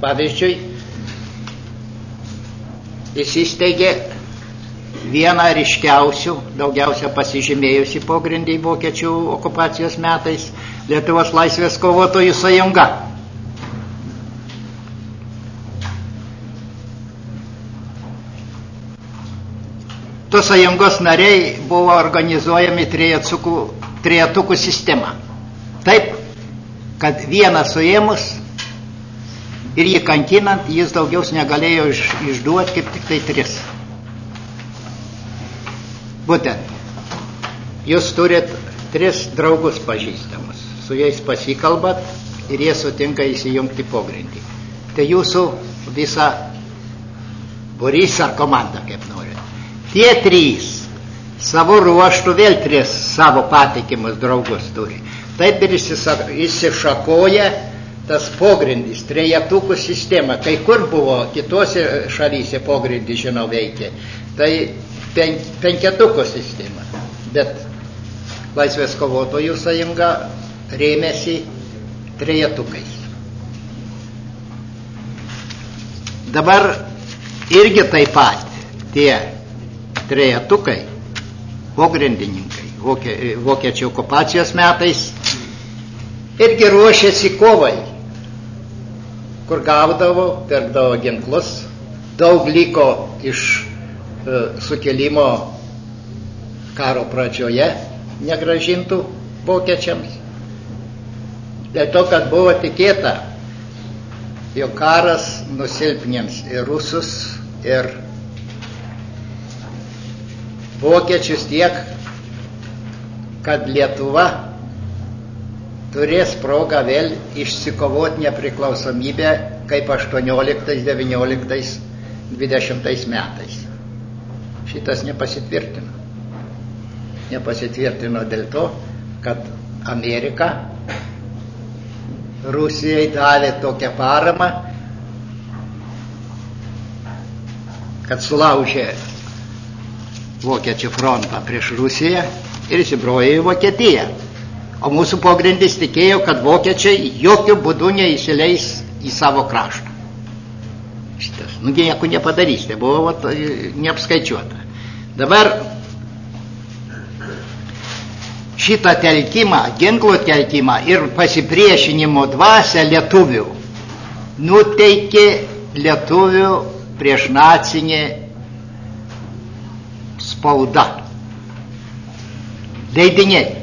Pavyzdžiui, įsisteigė vieną ryškiausių, daugiausia pasižymėjusi pogrindį vokiečių okupacijos metais Lietuvos laisvės kovotojų sąjunga. Tos sąjungos nariai buvo organizuojami trejetukų sistema. Taip, kad vieną suėmus ir jį kankinant, jis daugiau negalėjo išduoti kaip tik tai 3. Būtent, jūs turit 3 draugus pažįstamus, su jais pasikalbat ir jie sutinka įsijungti pogrindį. Tai jūsų visa būrys ar komanda, kaip norit. Tie 3 savo ruoštų vėl 3 savo patikimus draugus turi. Taip ir įsišakoja tas pogrindis, trejetukų sistema. Kai kur buvo kitose šalyse pogrindis, žinau, veikė. Tai 5 sistema. Bet Laisvės kovotojų sąjunga rėmėsi trejetukais. Dabar irgi taip pat tie trejetukai, pogrindininkai, vokiečių okupacijos metais, irgi ruošėsi kovai, kur gaudavo, pirkdavo ginklus, daug liko iš sukilimo karo pradžioje negrąžintų vokiečiams. Dėl to, kad buvo tikėta, jog karas nusilpnins ir rusus, ir vokiečius tiek, kad Lietuva turės progą vėl išsikovoti nepriklausomybę kaip 18, 19, 20 metais. Šitas nepasitvirtino. Nepasitvirtino dėl to, kad Amerika Rusijai davė tokią paramą, kad sulaužė vokiečių frontą prieš Rusiją ir įsibrojo į Vokietiją. O mūsų pogrindis tikėjo, kad vokiečiai jokių būdų neįsileis į savo kraštą. Šitas, nieko nepadarys, tai buvo neapskaičiuota. Dabar šitą telkimą, ginklų telkimą ir pasipriešinimo dvasią lietuvių nuteikė lietuvių prieš nacinė spauda. Leidiniai.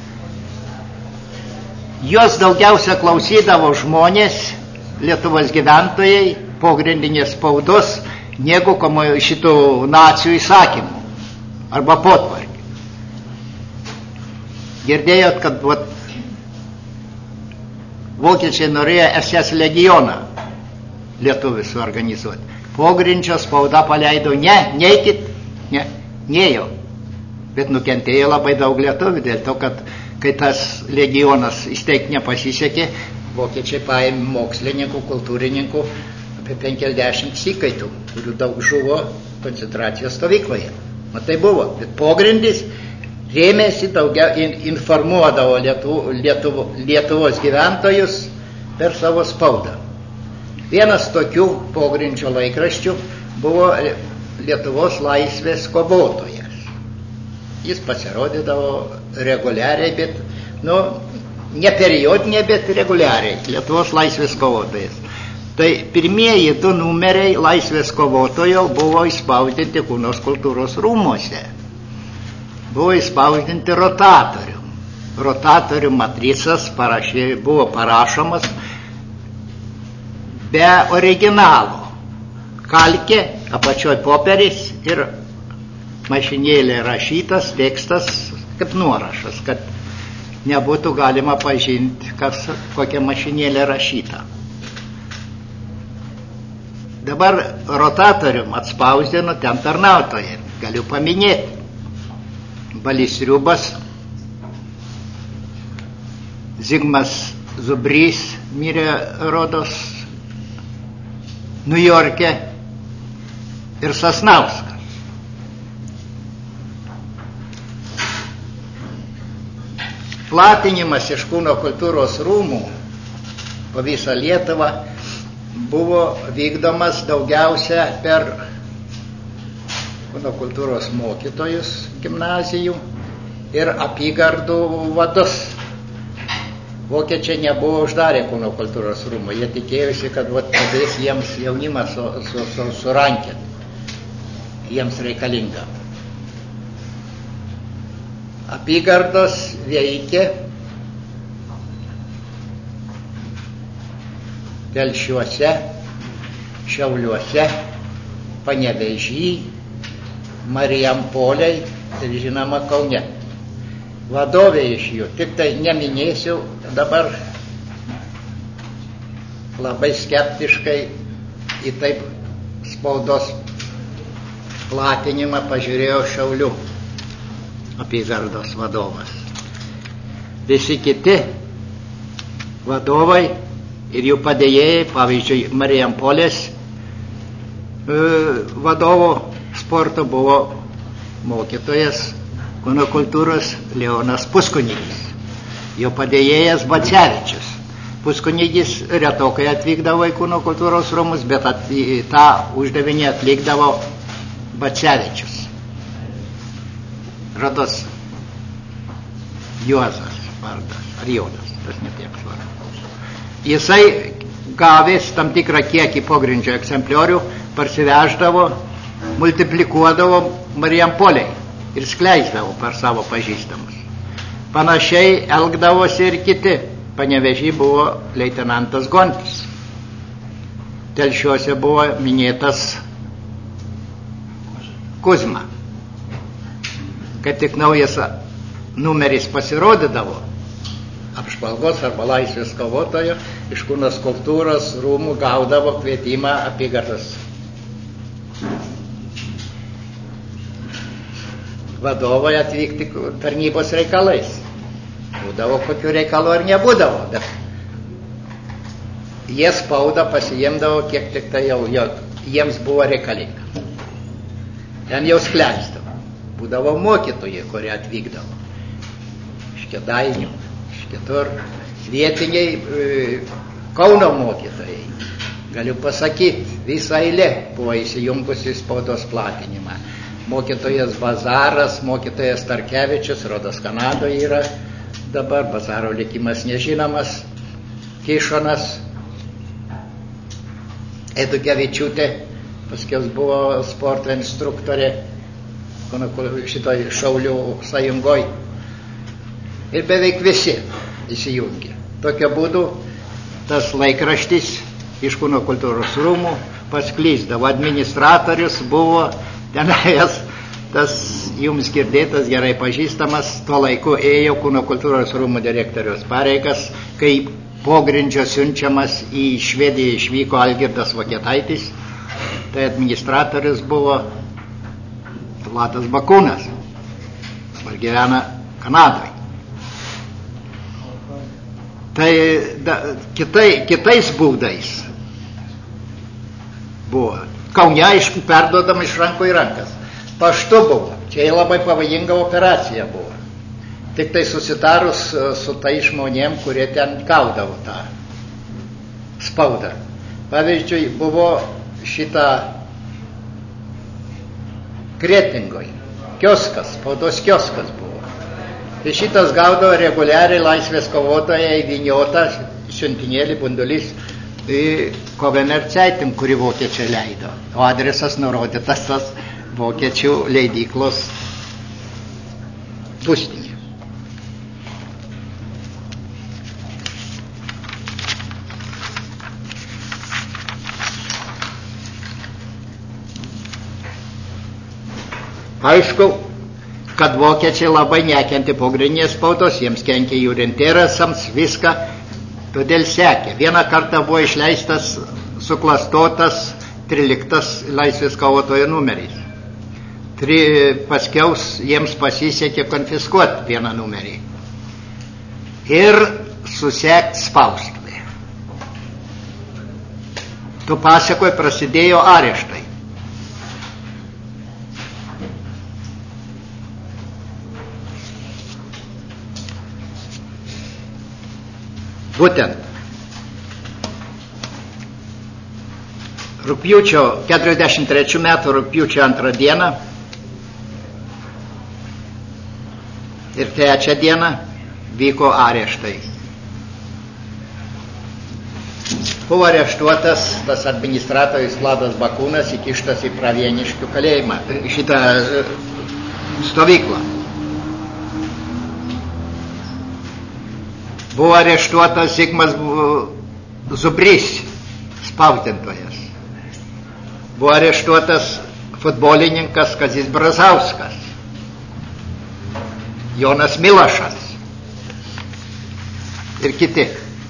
Jos daugiausia klausydavo žmonės, Lietuvos gyventojai, pogrindinės spaudos, negu šitų nacijų įsakymų arba potvarkių. Girdėjot, kad vokiečiai norėjo SS legioną lietuvių suorganizuoti. Pogrindžio spauda paleido, neikit, neėjo. Bet nukentėjo labai daug lietuvių, dėl to, kad kai tas legionas įsteigti nepasisekė, vokiečiai paėmė mokslininkų, kultūrininkų apie 50 įkaitų, kurių daug žuvo koncentracijos stovykloje. O tai buvo. Bet pogrindis rėmėsi informuodavo Lietuvos gyventojus per savo spaudą. Vienas tokių pogrindžio laikraščių buvo Lietuvos laisvės kovotojas. Jis pasirodydavo reguliariai, bet, ne periodinė, bet reguliariai. Lietuvos laisvės kovotojas. Tai pirmieji 2 numeriai laisvės kovotojo buvo įspausdinti Kūnos kultūros rūmuose. Buvo įspausdinti rotatorių. Rotatorių matricas buvo parašomas be originalo. Kalkė, apačioj poperis ir mašinėlė rašytas tekstas kaip nuorašas, kad nebūtų galima pažinti, kokia mašinėlė rašyta. Dabar rotatorium atspausdino ten tarnautojai. Galiu paminėti. Balys Sriubas, Zigmas Zubrys mirė rodos Niujorke ir Sasnauskas. Platinimas iš Kūno kultūros rūmų po visą Lietuvą buvo vykdomas daugiausia per kūno kultūros mokytojus gimnazijų ir apygardų vadus. Vokiečiai nebuvo uždarę kūno kultūros rūmų, jie tikėjosi, kad padės jiems jaunimą surankėti, jiems reikalinga. Apygardos veikė Telšiuose, Šiauliuose, Panevėžy, Marijampolėj ir žinoma Kaune. Vadovė iš jų, tik tai neminėsiu, dabar labai skeptiškai į taip spaudos platinimą pažiūrėjo Šiaulių apygardos vadovas. Visi kiti vadovai ir jų padėjėjai, pavyzdžiui, Marijampolės vadovo sporto buvo mokytojas kūno kultūros Leonas Puskunigis, jo padėjėjas Bacevičius. Puskunigis retokai atvykdavo į kūno kultūros rūmus, bet tą uždavinį atlikdavo Bacevičius. Rodos Juozas vardas, ar Jonas, tas netiek svarbu. Jisai gavęs tam tikrą kiekį pogrindžio egzempliorių, parsiveždavo, multiplikuodavo Marijampoliai ir skleisdavo per savo pažįstamus. Panašiai elgdavosi ir kiti. Panevėžy buvo leitenantas Gontis. Telšiuose buvo minėtas Kuzma. Kai tik naujas numeris pasirodydavo, apžvalgos arba laisvės kovotojo, iš kūno kultūros rūmų gaudavo kvietimą apygardos vadovai atvykti tarnybos reikalais. Būdavo kokių reikalų ar nebūdavo, bet jie spaudą pasiimdavo, kiek tik tai jau jiems buvo reikalinga. Ten jau skleisdavo. Būdavo mokytojai, kurie atvykdavo. Iš Kėdainių, iš kitur. Vietiniai Kauno mokytojai. Galiu pasakyti, visą eilę buvo įsijungusi į spaudos platinimą. Mokytojas Bazaras, mokytojas Starkevičius, rodos Kanadoje yra dabar, Bazaro likimas nežinomas, Kišonas, Edukevičiūtė, paskiau buvo sporto instruktorė šitoj Šaulių sąjungoj. Ir beveik visi įsijungė. Tokiu būdu tas laikraštis iš kūno kultūros rūmų paskleisdavo. Administratorius buvo tenais, tas jums girdėtas, gerai pažįstamas, tuo laiku ėjo kūno kultūros rūmų direktoriaus pareigas, kai pogrindžio siunčiamas į Švediją išvyko Algirdas Vokietaitis, tai administratorius buvo Vladas Bakūnas, dabar gyvena Kanadoje. Tai kitais būdais buvo. Kaune, aišku, perduodama iš rankų į rankas. Paštu buvo. Čia labai pavojinga operacija buvo. Tik tai susitarus su tai žmonėm, kurie ten gaudavo tą spaudą. Pavyzdžiui, buvo šitą Kretingoj. Kioskas, spaudos kioskas buvo. Tai šitas gaudavo reguliariai laisvės kovotojai vyniotą siuntinėlį bundulys Kovener Zeitung, kurį vokiečiai leido. O adresas nurodytas tas vokiečių leidyklos būstinė. Aišku, kad vokiečiai labai nekentė pogrindinės spaudos, jiems kenkė jų interesams, viską. Todėl sekė. Vieną kartą buvo išleistas suklastotas 13 laisvės kovotojo numeris. Paskiaus jiems pasisekė konfiskuoti vieną numerį ir susekti spaustuvę. Tu pasakoji, prasidėjo areštai. Būtent 43 metų rugpjūčio 2 dieną ir 3 dieną vyko areštai. Buvo areštuotas tas administratorius Vladas Bakūnas, įkištas į Pravieniškių kalėjimą, šitą stovyklą. Buvo areštuotas Zigmas Zubrys, spausdintojas. Buvo areštuotas futbolininkas Kazys Brazauskas, Jonas Milašas ir kiti.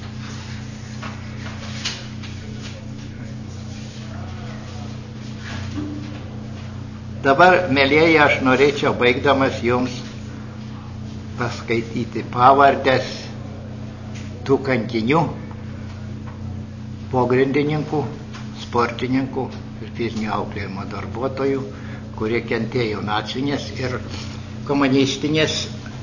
Dabar, mėlieji, aš norėčiau baigdamas jums paskaityti pavardės tų kankinių, pogrindininkų, sportininkų ir fizinio auklėjimo darbuotojų, kurie kentėjo nacinės ir komunistinės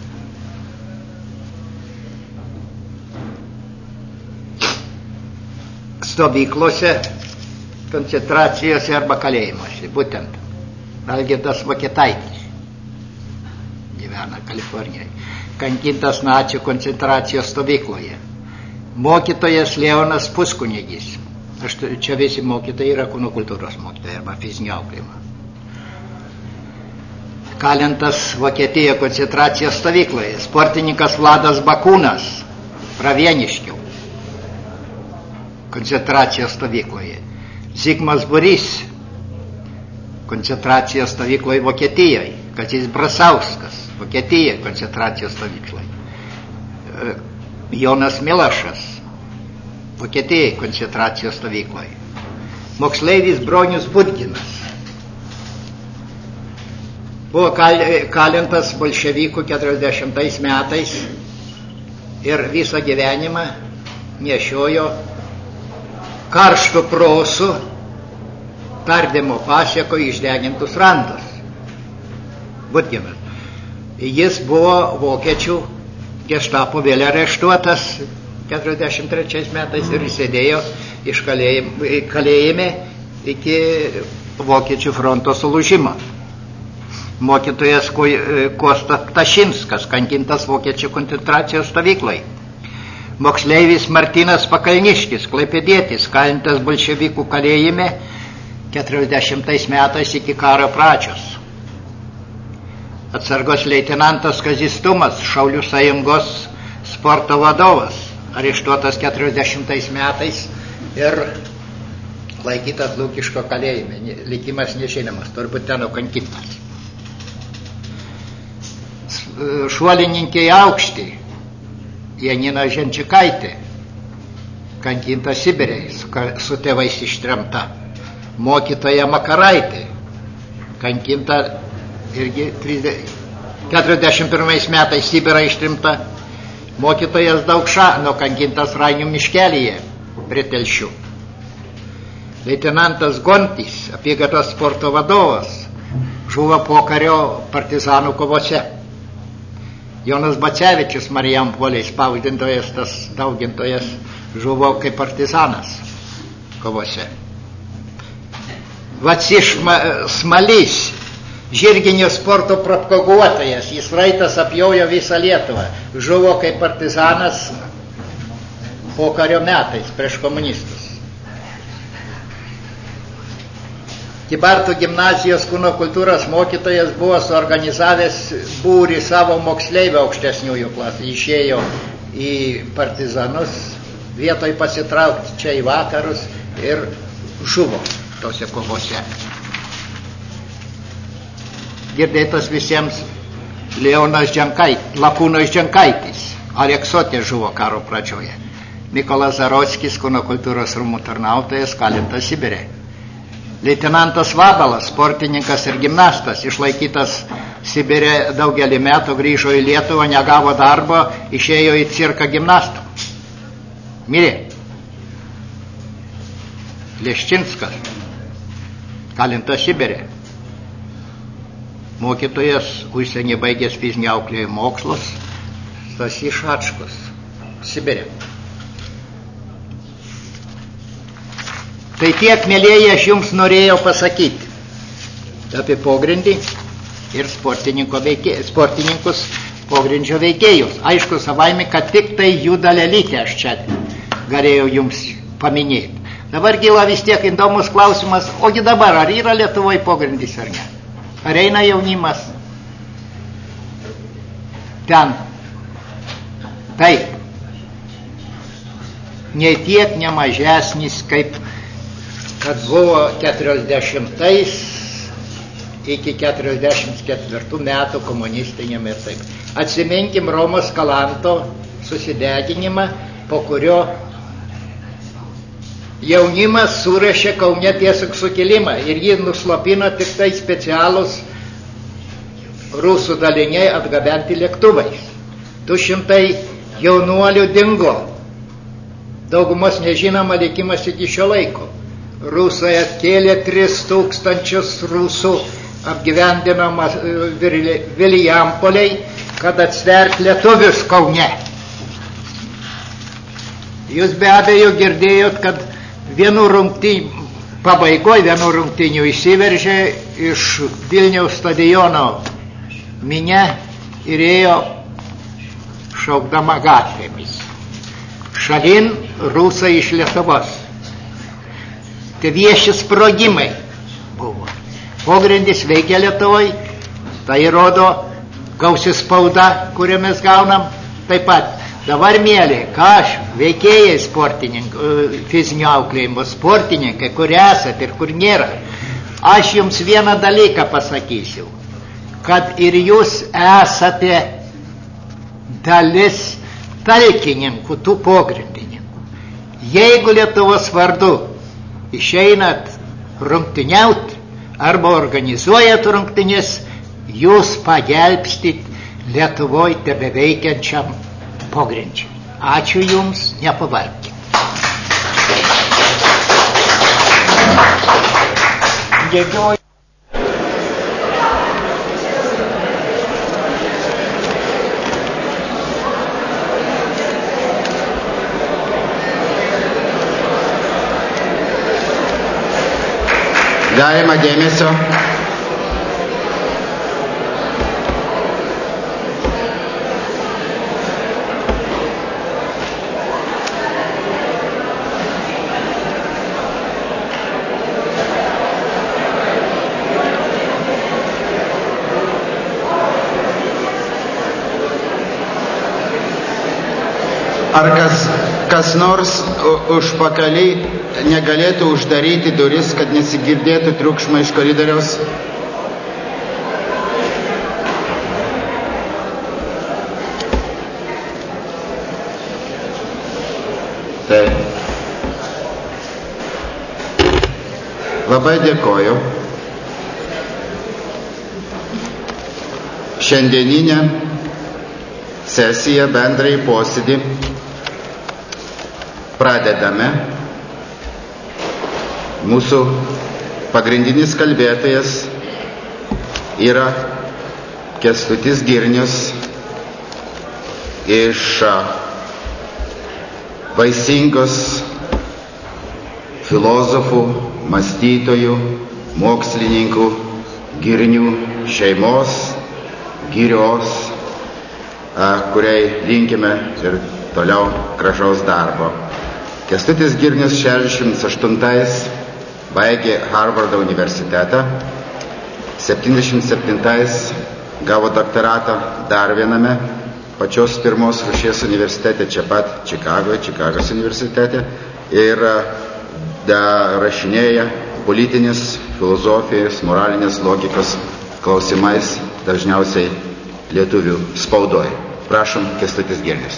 stovyklose, koncentracijose arba kalėjimuose. Būtent Algirdas Vokietaitis gyvena Kalifornijoje, kankintas nacių koncentracijos stovykloje. Mokytojas Leonas Puskunigis, čia visi mokytojai yra kūno kultūros mokytojai arba fizinio auklėjimo. Kalintas Vokietijoje koncentracijos stovykloje. Sportininkas Vladas Bakūnas, Pravieniškių koncentracijos stovykloje. Zigmas Burys, koncentracijos stovykloje Vokietijoje. Kazys Brazauskas, Vokietijoje koncentracijos stovykloje. Jonas Milašas, Vokietijoje koncentracijos stovykloje. Moksleivis Bronius Budginas buvo kalintas bolševikų 40 metais ir visą gyvenimą nešiojo karštų prosų tardymo pasieko išdegintus randus. Budginas. Jis buvo vokiečių gestapo vėl areštuotas 43 metais ir sėdėjo iš kalėjime iki vokiečių fronto sulūžimo. Mokytojas Kostas Ptašinskas, kankintas vokiečių koncentracijos stovyklai. Moksleivis Martynas Pakalniškis, klaipėdietis, kalintas bolševikų kalėjime 40 metais iki karo pradžios. Atsargos leitenantas Kazys Tumas, Šaulių sąjungos sporto vadovas, areštuotas 40 metais ir laikytas Lukiško kalėjime. Likimas nežinomas, turbūt ten kankintas. Šuolininkė į aukštį Janina Ženčikaitė, kankinta Sibire, su tėvais ištremta. Mokytoja Makaraitė, kankinta irgi 41 metais Sibirą ištremta. Mokytojas Daukša, kankintas Rainių miškelyje prie Telšių. Leitenantas Gontis, apygardos sporto vadovas, žuvo pokario partizanų kovose. Jonas Bacevičius, Marijampolėje spausdintojas, tas daugintojas, žuvo kaip partizanas kovose. Vacys Smalys, žirginio sporto propaguotojas, jis raitas apjojo visą Lietuvą, žuvo kaip partizanas pokario metais prieš komunistus. Kybartų gimnazijos kūno kultūros mokytojas buvo suorganizavęs būrį savo moksleivių aukštesniųjų klasių. Išėjo į partizanus, vietoj pasitraukti čia į vakarus ir žuvo tose kovose. Girdėtas visiems Lakūnas Dženkaitis, Aleksotė žuvo karo pradžioje. Mykolas Zarockis, kūno kultūros rūmų tarnautojas, kalintas Sibire. Leitenantas Vabalas, sportininkas ir gimnastas, išlaikytas Sibire daugelį metų, grįžo į Lietuvą, negavo darbo, išėjo į cirką gimnastų. Mirė. Leščinskas, kalintas Sibire. Mokytojas užsienį baigęs fizinį auklėjimo mokslus, Stasys Šačkus, Sibire. Tai tiek, mėlieji, aš jums norėjau pasakyti apie pogrindį ir sportininkus pogrindžio veikėjus. Aišku, savaime, kad tik tai jų dalelytę aš čia galėjau jums paminėti. Dabar gyva vis tiek įdomus klausimas, ogi dabar, ar yra Lietuvoje pogrindis ar ne? Ar eina jaunimas ten? Taip. Nei tiek nemažesnis, kaip kad buvo 40 iki 44 metų komunistiniam ir taip. Atsiminkim Romos Kalanto susideginimą, po kurio jaunimas surešė Kaune tiesiog sukilimą ir jį nuslopino tik tai specialūs rusų daliniai atgabenti lėktuvais. 200 jaunuolių dingo. Daugumos nežinoma likimas iki šio laiko. Rusai atkėlė 3000 rusų, apgyvendino Vilijampoliai, kad atsvert lietuvius Kaune. Jūs be abejo girdėjot, kad vienų rungtynių įsiveržė iš Vilniaus stadiono minia ir ėjo šaukdama gatvėmis. Šalin rusai iš Lietuvos. Tai vieši sprogimai buvo. Pogrindis veikia Lietuvoje, tai rodo gausi spauda, kurią mes gaunam. Taip pat dabar, mėly, ką aš, veikėjai sportininkų, fizinio auklėjimo sportininkai, kur esat ir kur nėra, aš jums vieną dalyką pasakysiu, kad ir jūs esate dalis talkininkų, tų pogrindininkų. Jeigu Lietuvos vardu išeinat rungtyniauti arba organizuojat rungtynės, jūs pagelbstit Lietuvoje tebeveikiančiam pogrindžiui. Ačiū jums, nepavarkit. Dėkoju. Galima dėmesio. Ar kas nors užpakaliai negalėtų uždaryti duris, kad nesigirdėtų triukšmą iš koridoriaus? Taip. Labai dėkoju. Šiandieninę sesiją, bendrąjį posėdį pradedame. Mūsų pagrindinis kalbėtojas yra Kęstutis Girnius iš vaisingos filosofų, mąstytojų, mokslininkų, Girnių šeimos, Girios, kuriai linkime ir toliau gražaus darbo. Kęstutis Girnius 68-ais baigė Harvardo universitetą, 77-ais gavo doktoratą dar viename pačios pirmos rūšies universitete, čia pat Čikagos universitete, ir rašinėja politinės filosofijos, moralinės logikos klausimais, dažniausiai lietuvių spaudoje. Prašom, Kęstutis Girnius.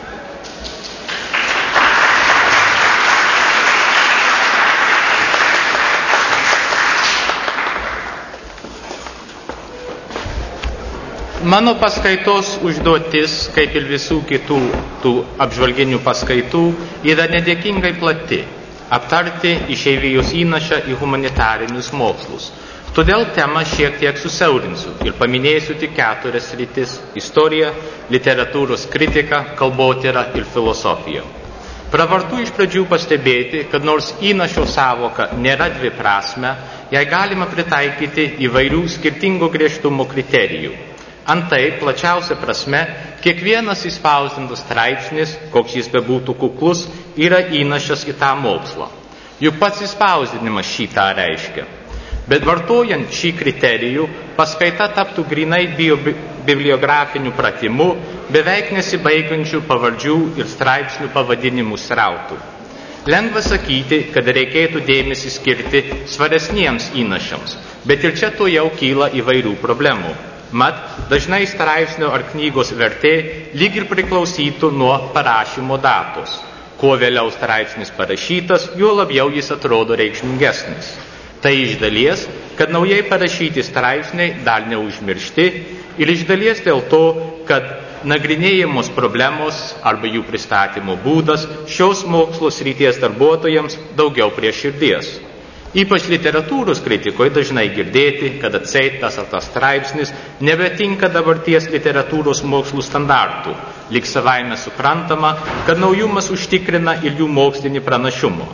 Mano paskaitos užduotis, kaip ir visų kitų tų apžvalginių paskaitų, yra nedėkingai plati – aptarti išeivijos įnašą į humanitarinius mokslus. Todėl temą šiek tiek susiaurinsiu ir paminėsiu tik 4 sritis – istorija, literatūros kritika, kalbotyra ir filosofija. Pravartu iš pradžių pastebėti, kad nors įnašo savoka nėra dviprasmė, jai galima pritaikyti įvairių skirtingo griežtumo kriterijų. Antai, plačiausia prasme, kiekvienas įspausdintas straipsnis, koks jis bebūtų kuklus, yra įnašas į tą mokslą. Juk pats įspausdinimas šitą reiškia. Bet vartojant šį kriterijų, paskaita taptų grinai bibliografiniu pratimu, beveik nesibaigiančių pavardžių ir straipsnių pavadinimų srautų. Lengva sakyti, kad reikėtų dėmesį skirti svaresniems įnašams, bet ir čia to jau kyla įvairių problemų. Mat, dažnai straipsnio ar knygos vertė lyg ir priklausytų nuo parašymo datos. Kuo vėliau straipsnis parašytas, juo labiau jis atrodo reikšmingesnis. Tai iš dalies, kad naujai parašyti straipsniai dar neužmiršti ir iš dalies dėl to, kad nagrinėjamos problemos arba jų pristatymo būdas šios mokslo srities darbuotojams daugiau prie širdies. Ypač literatūros kritikoje dažnai girdėti, kad atseit tas ar tas straipsnis nebetinka dabarties literatūros mokslų standartų, lyg savaime suprantama, kad naujumas užtikrina ir jų mokslinį pranašumą.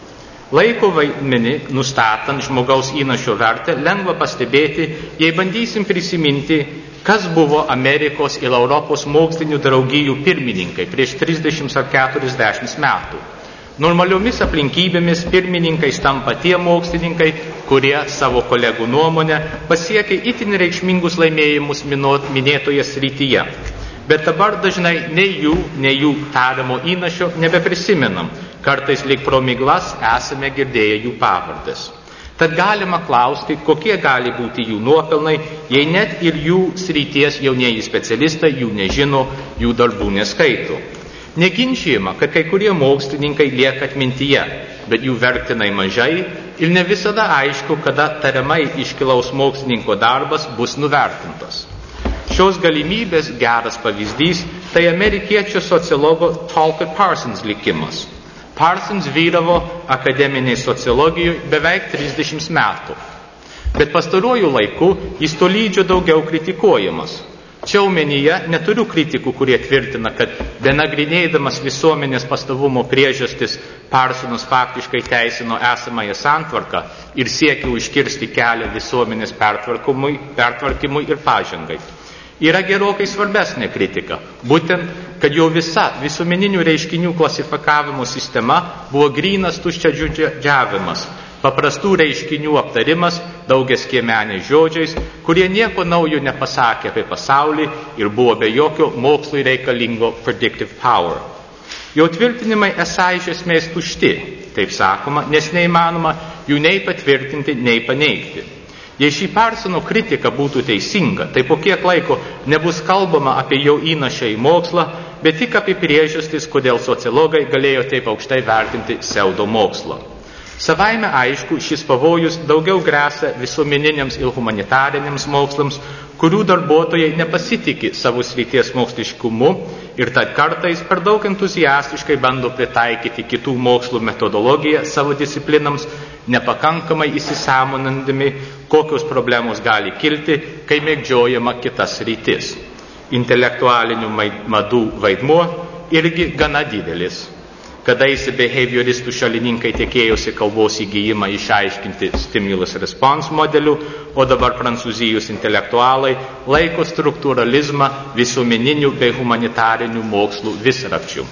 Laiko vaidmenį, nustatant žmogaus įnašo vertę, lengva pastebėti, jei bandysim prisiminti, kas buvo Amerikos ir Europos mokslinių draugijų pirmininkai prieš 30 ar 40 metų. Normaliomis aplinkybėmis pirmininkais tampa tie mokslininkai, kurie savo kolegų nuomonę pasiekė itin reikšmingus laimėjimus minėtoje srityje. Bet dabar dažnai nei jų tariamo įnašo nebeprisimenam, kartais lyg pro miglas esame girdėję jų pavardes. Tad galima klausti, kokie gali būti jų nuopelnai, jei net ir jų srities jaunieji specialistai jų nežino, jų darbų neskaito. Neginčijama, kad kai kurie mokslininkai lieka atmintyje, bet jų vertinai mažai ir ne visada aišku, kada tariamai iškilaus mokslininko darbas bus nuvertintas. Šios galimybės geras pavyzdys tai amerikiečių sociologo Talcott Parsons likimas. Parsons vyravo akademiniai sociologijoje beveik 30 metų, bet pastaruoju laiku jis tolydžio daugiau kritikuojamas. Čia omenyje neturiu kritikų, kurie tvirtina, kad benagrinėdamas visuomenės pastovumo priežastis Parsonas faktiškai teisino esamąją santvarką ir siekė užkirsti kelią visuomenės pertvarkymui ir pažangai. Yra gerokai svarbesnė kritika, būtent, kad jau visa visuomeninių reiškinių klasifikavimo sistema buvo grynas tuščiažodžiavimas, paprastų reiškinių aptarimas daugiaskiemeniais žodžiais, kurie nieko naujo nepasakė apie pasaulį ir buvo be jokio mokslui reikalingo predictive power. Jo tvirtinimai esą iš esmės tušti, taip sakoma, nes neįmanoma jų nei patvirtinti, nei paneigti. Jei šį Parsono kritika būtų teisinga, tai po kiek laiko nebus kalbama apie jo įnašą į mokslą, bet tik apie priežastis, kodėl sociologai galėjo taip aukštai vertinti pseudomokslą. Savaime aišku, šis pavojus daugiau gresia visuomeniniams ir humanitariniams mokslams, kurių darbuotojai nepasitiki savo srities moksliškumu ir tad kartais per daug entuziastiškai bando pritaikyti kitų mokslų metodologiją savo disciplinams, nepakankamai įsisąmonindami, kokios problemos gali kilti, kai mėgdžiojama kitas sritis. Intelektualinių madų vaidmuo irgi gana didelis. Kadaise behavioristų šalininkai tikėjosi kalbos įgijimą išaiškinti stimulus response modeliu, o dabar prancūzijos intelektualai laiko struktūralizmą visuomeninių bei humanitarinių mokslų visrakčių.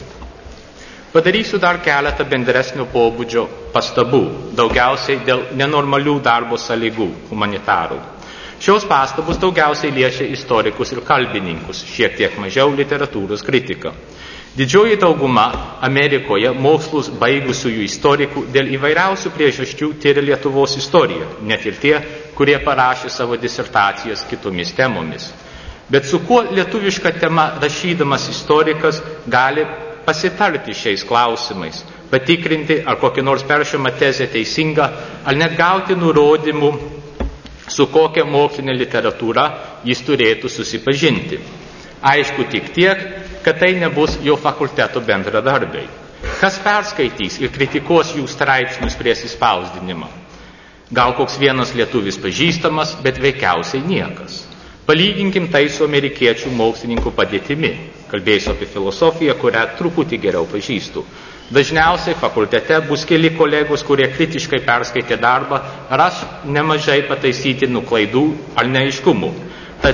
Padarysiu dar keletą bendresnio pobūdžio pastabų, daugiausiai dėl nenormalių darbo sąlygų humanitarų. Šios pastabos daugiausiai liečia istorikus ir kalbininkus, šiek tiek mažiau literatūros kritiką. Didžioji dauguma Amerikoje mokslus baigusiųjų istorikų dėl įvairiausių priežasčių tyria Lietuvos istoriją, net ir tie, kurie parašė savo disertacijas kitomis temomis. Bet su kuo lietuviška tema rašydamas istorikas gali pasitarti šiais klausimais, patikrinti, ar kokia nors peršama tezė teisinga, ar net gauti nurodymų, su kokia mokslinė literatūra jis turėtų susipažinti. Aišku tik tiek, kad tai nebus jo fakulteto bendradarbiai. Kas perskaitys ir kritikuos jų straipsnius prieš įspausdinimą? Gal koks vienas lietuvis pažįstamas, bet veikiausiai niekas. Palyginkim tai su amerikiečių mokslininkų padėtimi. Kalbėsiu apie filosofiją, kurią truputį geriau pažįstu. Dažniausiai fakultete bus keli kolegos, kurie kritiškai perskaitė darbą, ras nemažai pataisytinų klaidų ar neaiškumų. Tada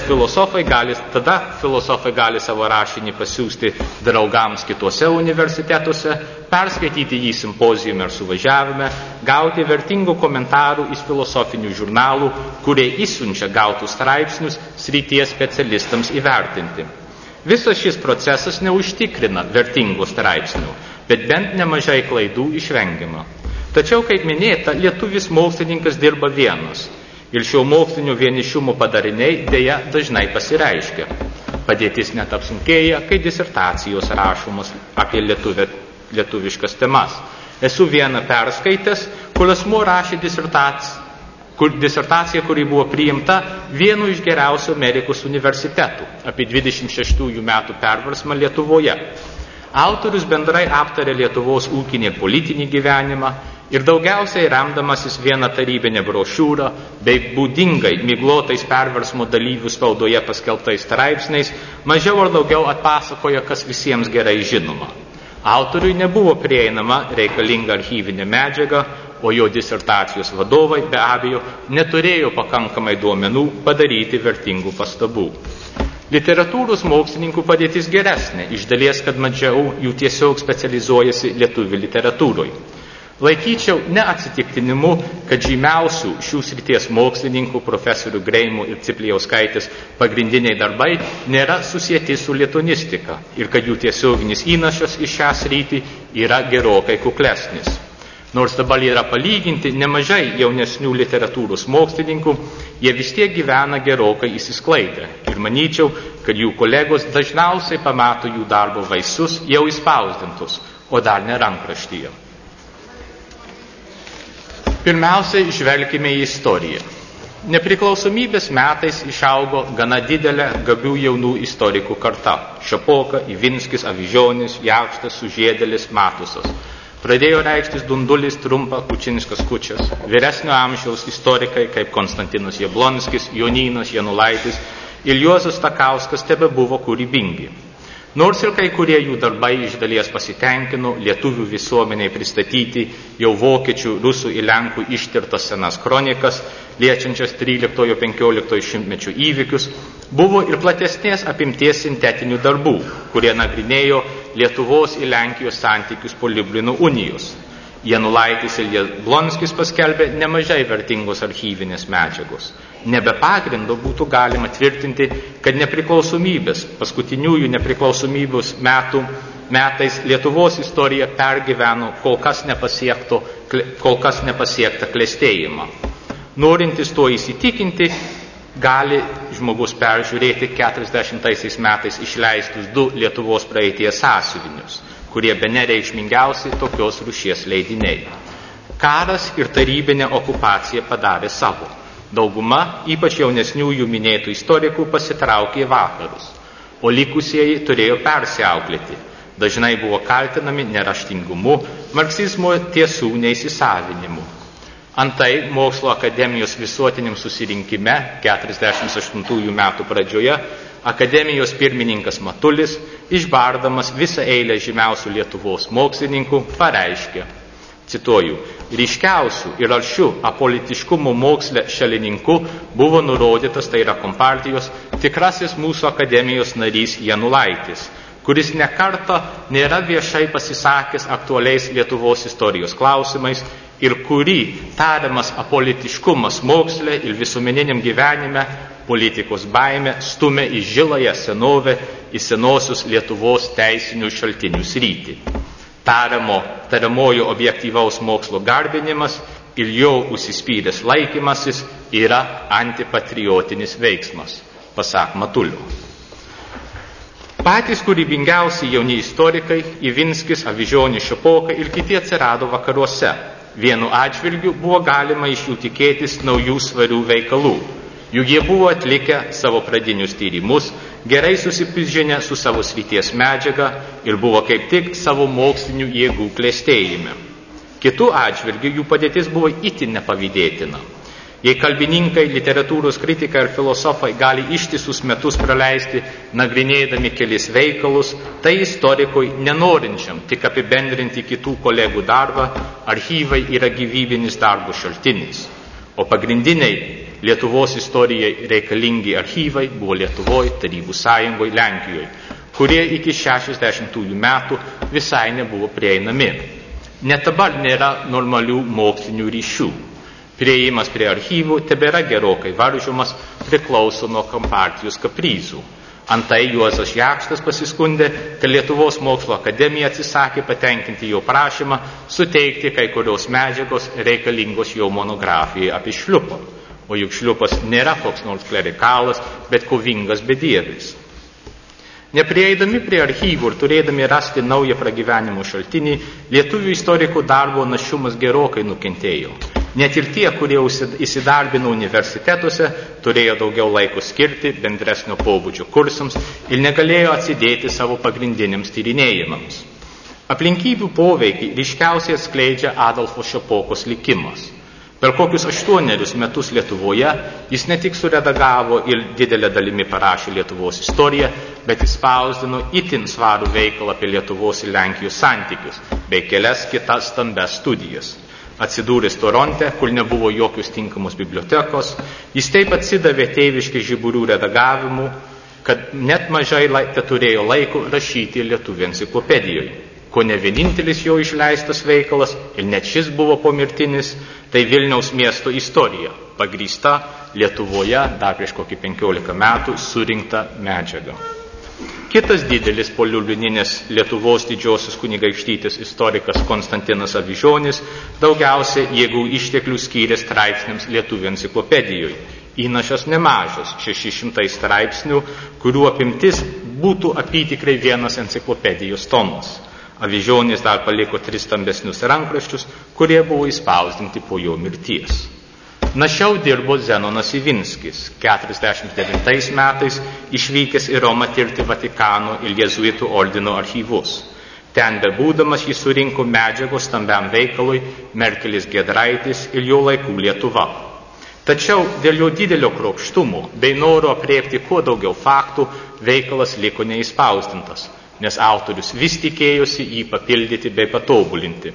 filosofai gali savo rašinį pasiųsti draugams kituose universitetuose, perskaityti jį simpozijume ar suvažiavime, gauti vertingų komentarų iš filosofinių žurnalų, kurie išsiunčia gautus straipsnius srities specialistams įvertinti. Visas šis procesas neužtikrina vertingų straipsnių, bet bent nemažai klaidų išvengiama. Tačiau, kaip minėta, lietuvis mokslininkas dirba vienas. Ir šio mokslinio vienišumo padariniai dėja dažnai pasireiškia. Padėtis net apsunkėja, kai disertacijos rašomos apie lietuviškas temas. Esu vieną perskaitęs, kur asmuo rašė disertaciją, kuri buvo priimta vienu iš geriausių Amerikos universitetų apie 26 metų perversmą Lietuvoje. Autorius bendrai aptarė Lietuvos ūkinį ir politinį gyvenimą ir daugiausiai remdamasis vieną tarybinę brošiūrą bei būdingai miglotais perversmo dalyvių spaudoje paskelbtais straipsniais mažiau ar daugiau atpasakoja, kas visiems gerai žinoma. Autoriui nebuvo prieinama reikalinga archyvinė medžiaga, o jo disertacijos vadovai be abejo neturėjo pakankamai duomenų padaryti vertingų pastabų. Literatūros mokslininkų padėtis geresnė, iš dalies, kad mažiau jų tiesiog specializuojasi lietuvių literatūroje. Laikyčiau neatsitiktinimu, kad žymiausių šių srities mokslininkų profesorių Greimų ir Ciplijauskaitės pagrindiniai darbai nėra susieti su lituanistika ir kad jų tiesioginis įnašas į šią sritį yra gerokai kuklesnis. Nors dabar yra palyginti nemažai jaunesnių literatūros mokslininkų, jie vis tiek gyvena gerokai įsisklaidę ir manyčiau, kad jų kolegos dažniausiai pamato jų darbo vaisius jau įspausdintus, o dar ne rankraštyje. Pirmiausiai žvelkime į istoriją. Nepriklausomybės metais išaugo gana didelė gabių jaunų istorikų karta – Šapoka, Ivinskis, Avižonis, Jakštas, Sužiedėlis, Matusas. Pradėjo reikštis Dundulis, Trumpa, Kučinskas, Kučias. Vyresnio amžiaus istorikai kaip Konstantinas Jablonskis, Jonynas Janulaitis ir Juozas Stakauskas tebebuvo kūrybingi. Nors ir kai kurie jų darbai iš dalies pasitenkino lietuvių visuomeniai pristatyti jau vokiečių, rusų ir lenkų ištirtas senas kronikas, liečiančias 13-15 šimtmečių įvykius, buvo ir platesnės apimties sintetinių darbų, kurie nagrinėjo Lietuvos ir Lenkijos santykius po Liublino unijos. Janulaitis ir Jablonskis paskelbė nemažai vertingos archyvinės medžiagos. Nebe pagrindo būtų galima tvirtinti, kad paskutiniųjų nepriklausomybės metais Lietuvos istorija pergyveno kol kas nepasiektą klestėjimą. Norintis to įsitikinti, gali žmogus peržiūrėti 40 metais išleistus 2 Lietuvos praeities sąsiuvinius, kurie bene reikšmingiausi tokios rūšies leidiniai. Karas ir tarybinė okupacija padarė savo. Dauguma, ypač jaunesniųjų minėtų istorikų, pasitraukė į vakarus, o likusieji turėjo persiauklėti. Dažnai buvo kaltinami neraštingumu, marksizmo tiesų neįsisavinimu. Antai Mokslo akademijos visuotiniam susirinkime 48 metų pradžioje akademijos pirmininkas Matulis, išbardamas visą eilę žymiausių Lietuvos mokslininkų, pareiškė, cituoju, ryškiausių ir aršių apolitiškumo moksle šalininku buvo nurodytas, tai yra kompartijos, tikrasis mūsų akademijos narys Janulaitis, kuris nekartą nėra viešai pasisakęs aktualiais Lietuvos istorijos klausimais ir kurį tariamas apolitiškumas moksle ir visuomeniniam gyvenime politikos baimė stumia į žiląją senovę, į senosius Lietuvos teisinių šaltinių sritį. Tariamojo objektyvaus mokslo garbinimas ir jo užsispyręs laikymasis yra antipatriotinis veiksmas, pasak Matulio. Patys kūrybingiausi jauni istorikai Ivinskis, Avižonis, Šapoka ir kiti atsirado vakaruose. Vienu atžvilgiu buvo galima iš jų tikėtis naujų svarių veikalų. Juk jie buvo atlikę savo pradinius tyrimus, gerai susipažinę su savo srities medžiaga ir buvo kaip tik savo mokslinių jėgų klestėjime. Kitų atžvilgių jų padėtis buvo itin nepavydėtina. Jei kalbininkai, literatūros kritikai ir filosofai gali ištisus metus praleisti nagrinėdami kelis veikalus, tai istorikui nenorinčiam tik apibendrinti kitų kolegų darbą, archyvai yra gyvybinis darbo šaltinis. O pagrindiniai Lietuvos istorijai reikalingi archyvai buvo Lietuvoje, Tarybų Sąjungoje, Lenkijoje, kurie iki 60-ųjų metų visai nebuvo prieinami. Net dabar nėra normalių mokslinių ryšių. Prieimas prie archyvų tebėra gerokai varžomas, priklauso nuo kompartijos kaprizų. Antai Juozas Jakštas pasiskundė, kad Lietuvos mokslo akademija atsisakė patenkinti jo prašymą suteikti kai kurios medžiagos reikalingos jo monografijai apie Šliupą. O juk Šliupas nėra koks nors klerikalas, bet kovingas bedievis. Neprieidami prie archyvų ir turėdami rasti naują pragyvenimo šaltinį, lietuvių istorikų darbo našumas gerokai nukentėjo. Net ir tie, kurie įsidarbino universitetuose, turėjo daugiau laiko skirti bendresnio pobūdžio kursams ir negalėjo atsidėti savo pagrindiniams tyrinėjimams. Aplinkybių poveikį ryškiausiai atskleidžia Adolfo Šapokos likimas. Per kokius 8 metus Lietuvoje jis ne tik suredagavo ir didelę dalimi parašė Lietuvos istoriją, bet įspausdino itin svarų veikalą apie Lietuvos ir Lenkijos santykius, bei kelias kitas stambes studijas. Atsidūręs Toronte, kur nebuvo jokios tinkamos bibliotekos, jis taip atsidavė tėviškai žiburių redagavimu, kad net mažai turėjo laiko rašyti Lietuvių enciklopedijoje. Ko ne vienintelis jo išleistas veikalas, ir net šis buvo pomirtinis, tai Vilniaus miesto istorija, pagrįsta Lietuvoje dar prieš kokį 15 metų surinkta medžiaga. Kitas didelis poliuliuninės Lietuvos didžiosios kunigaikštytės istorikas Konstantinas Avižonis daugiausia jėgų išteklių skyrė straipsniams Lietuvių enciklopedijoje. Įnašas nemažas, 600 straipsnių, kurių apimtis būtų apytikrai vienas enciklopedijos tomas. Avižonis dar paliko 3 stambesnius rankraščius, kurie buvo įspausdinti po jo mirties. Našiau dirbo Zenonas Ivinskis, 49 metais išvykęs į Romą tirti Vatikano ir Jėzuitų ordino archyvus. Ten bebūdamas jis surinko medžiagos stambiam veikalui Merkelis Giedraitis ir jo laikų Lietuva. Tačiau dėl jo didelio kruopštumo bei noro apriepti kuo daugiau faktų veikalas liko neįspausdintas, nes autorius vis tikėjosi jį papildyti bei patobulinti.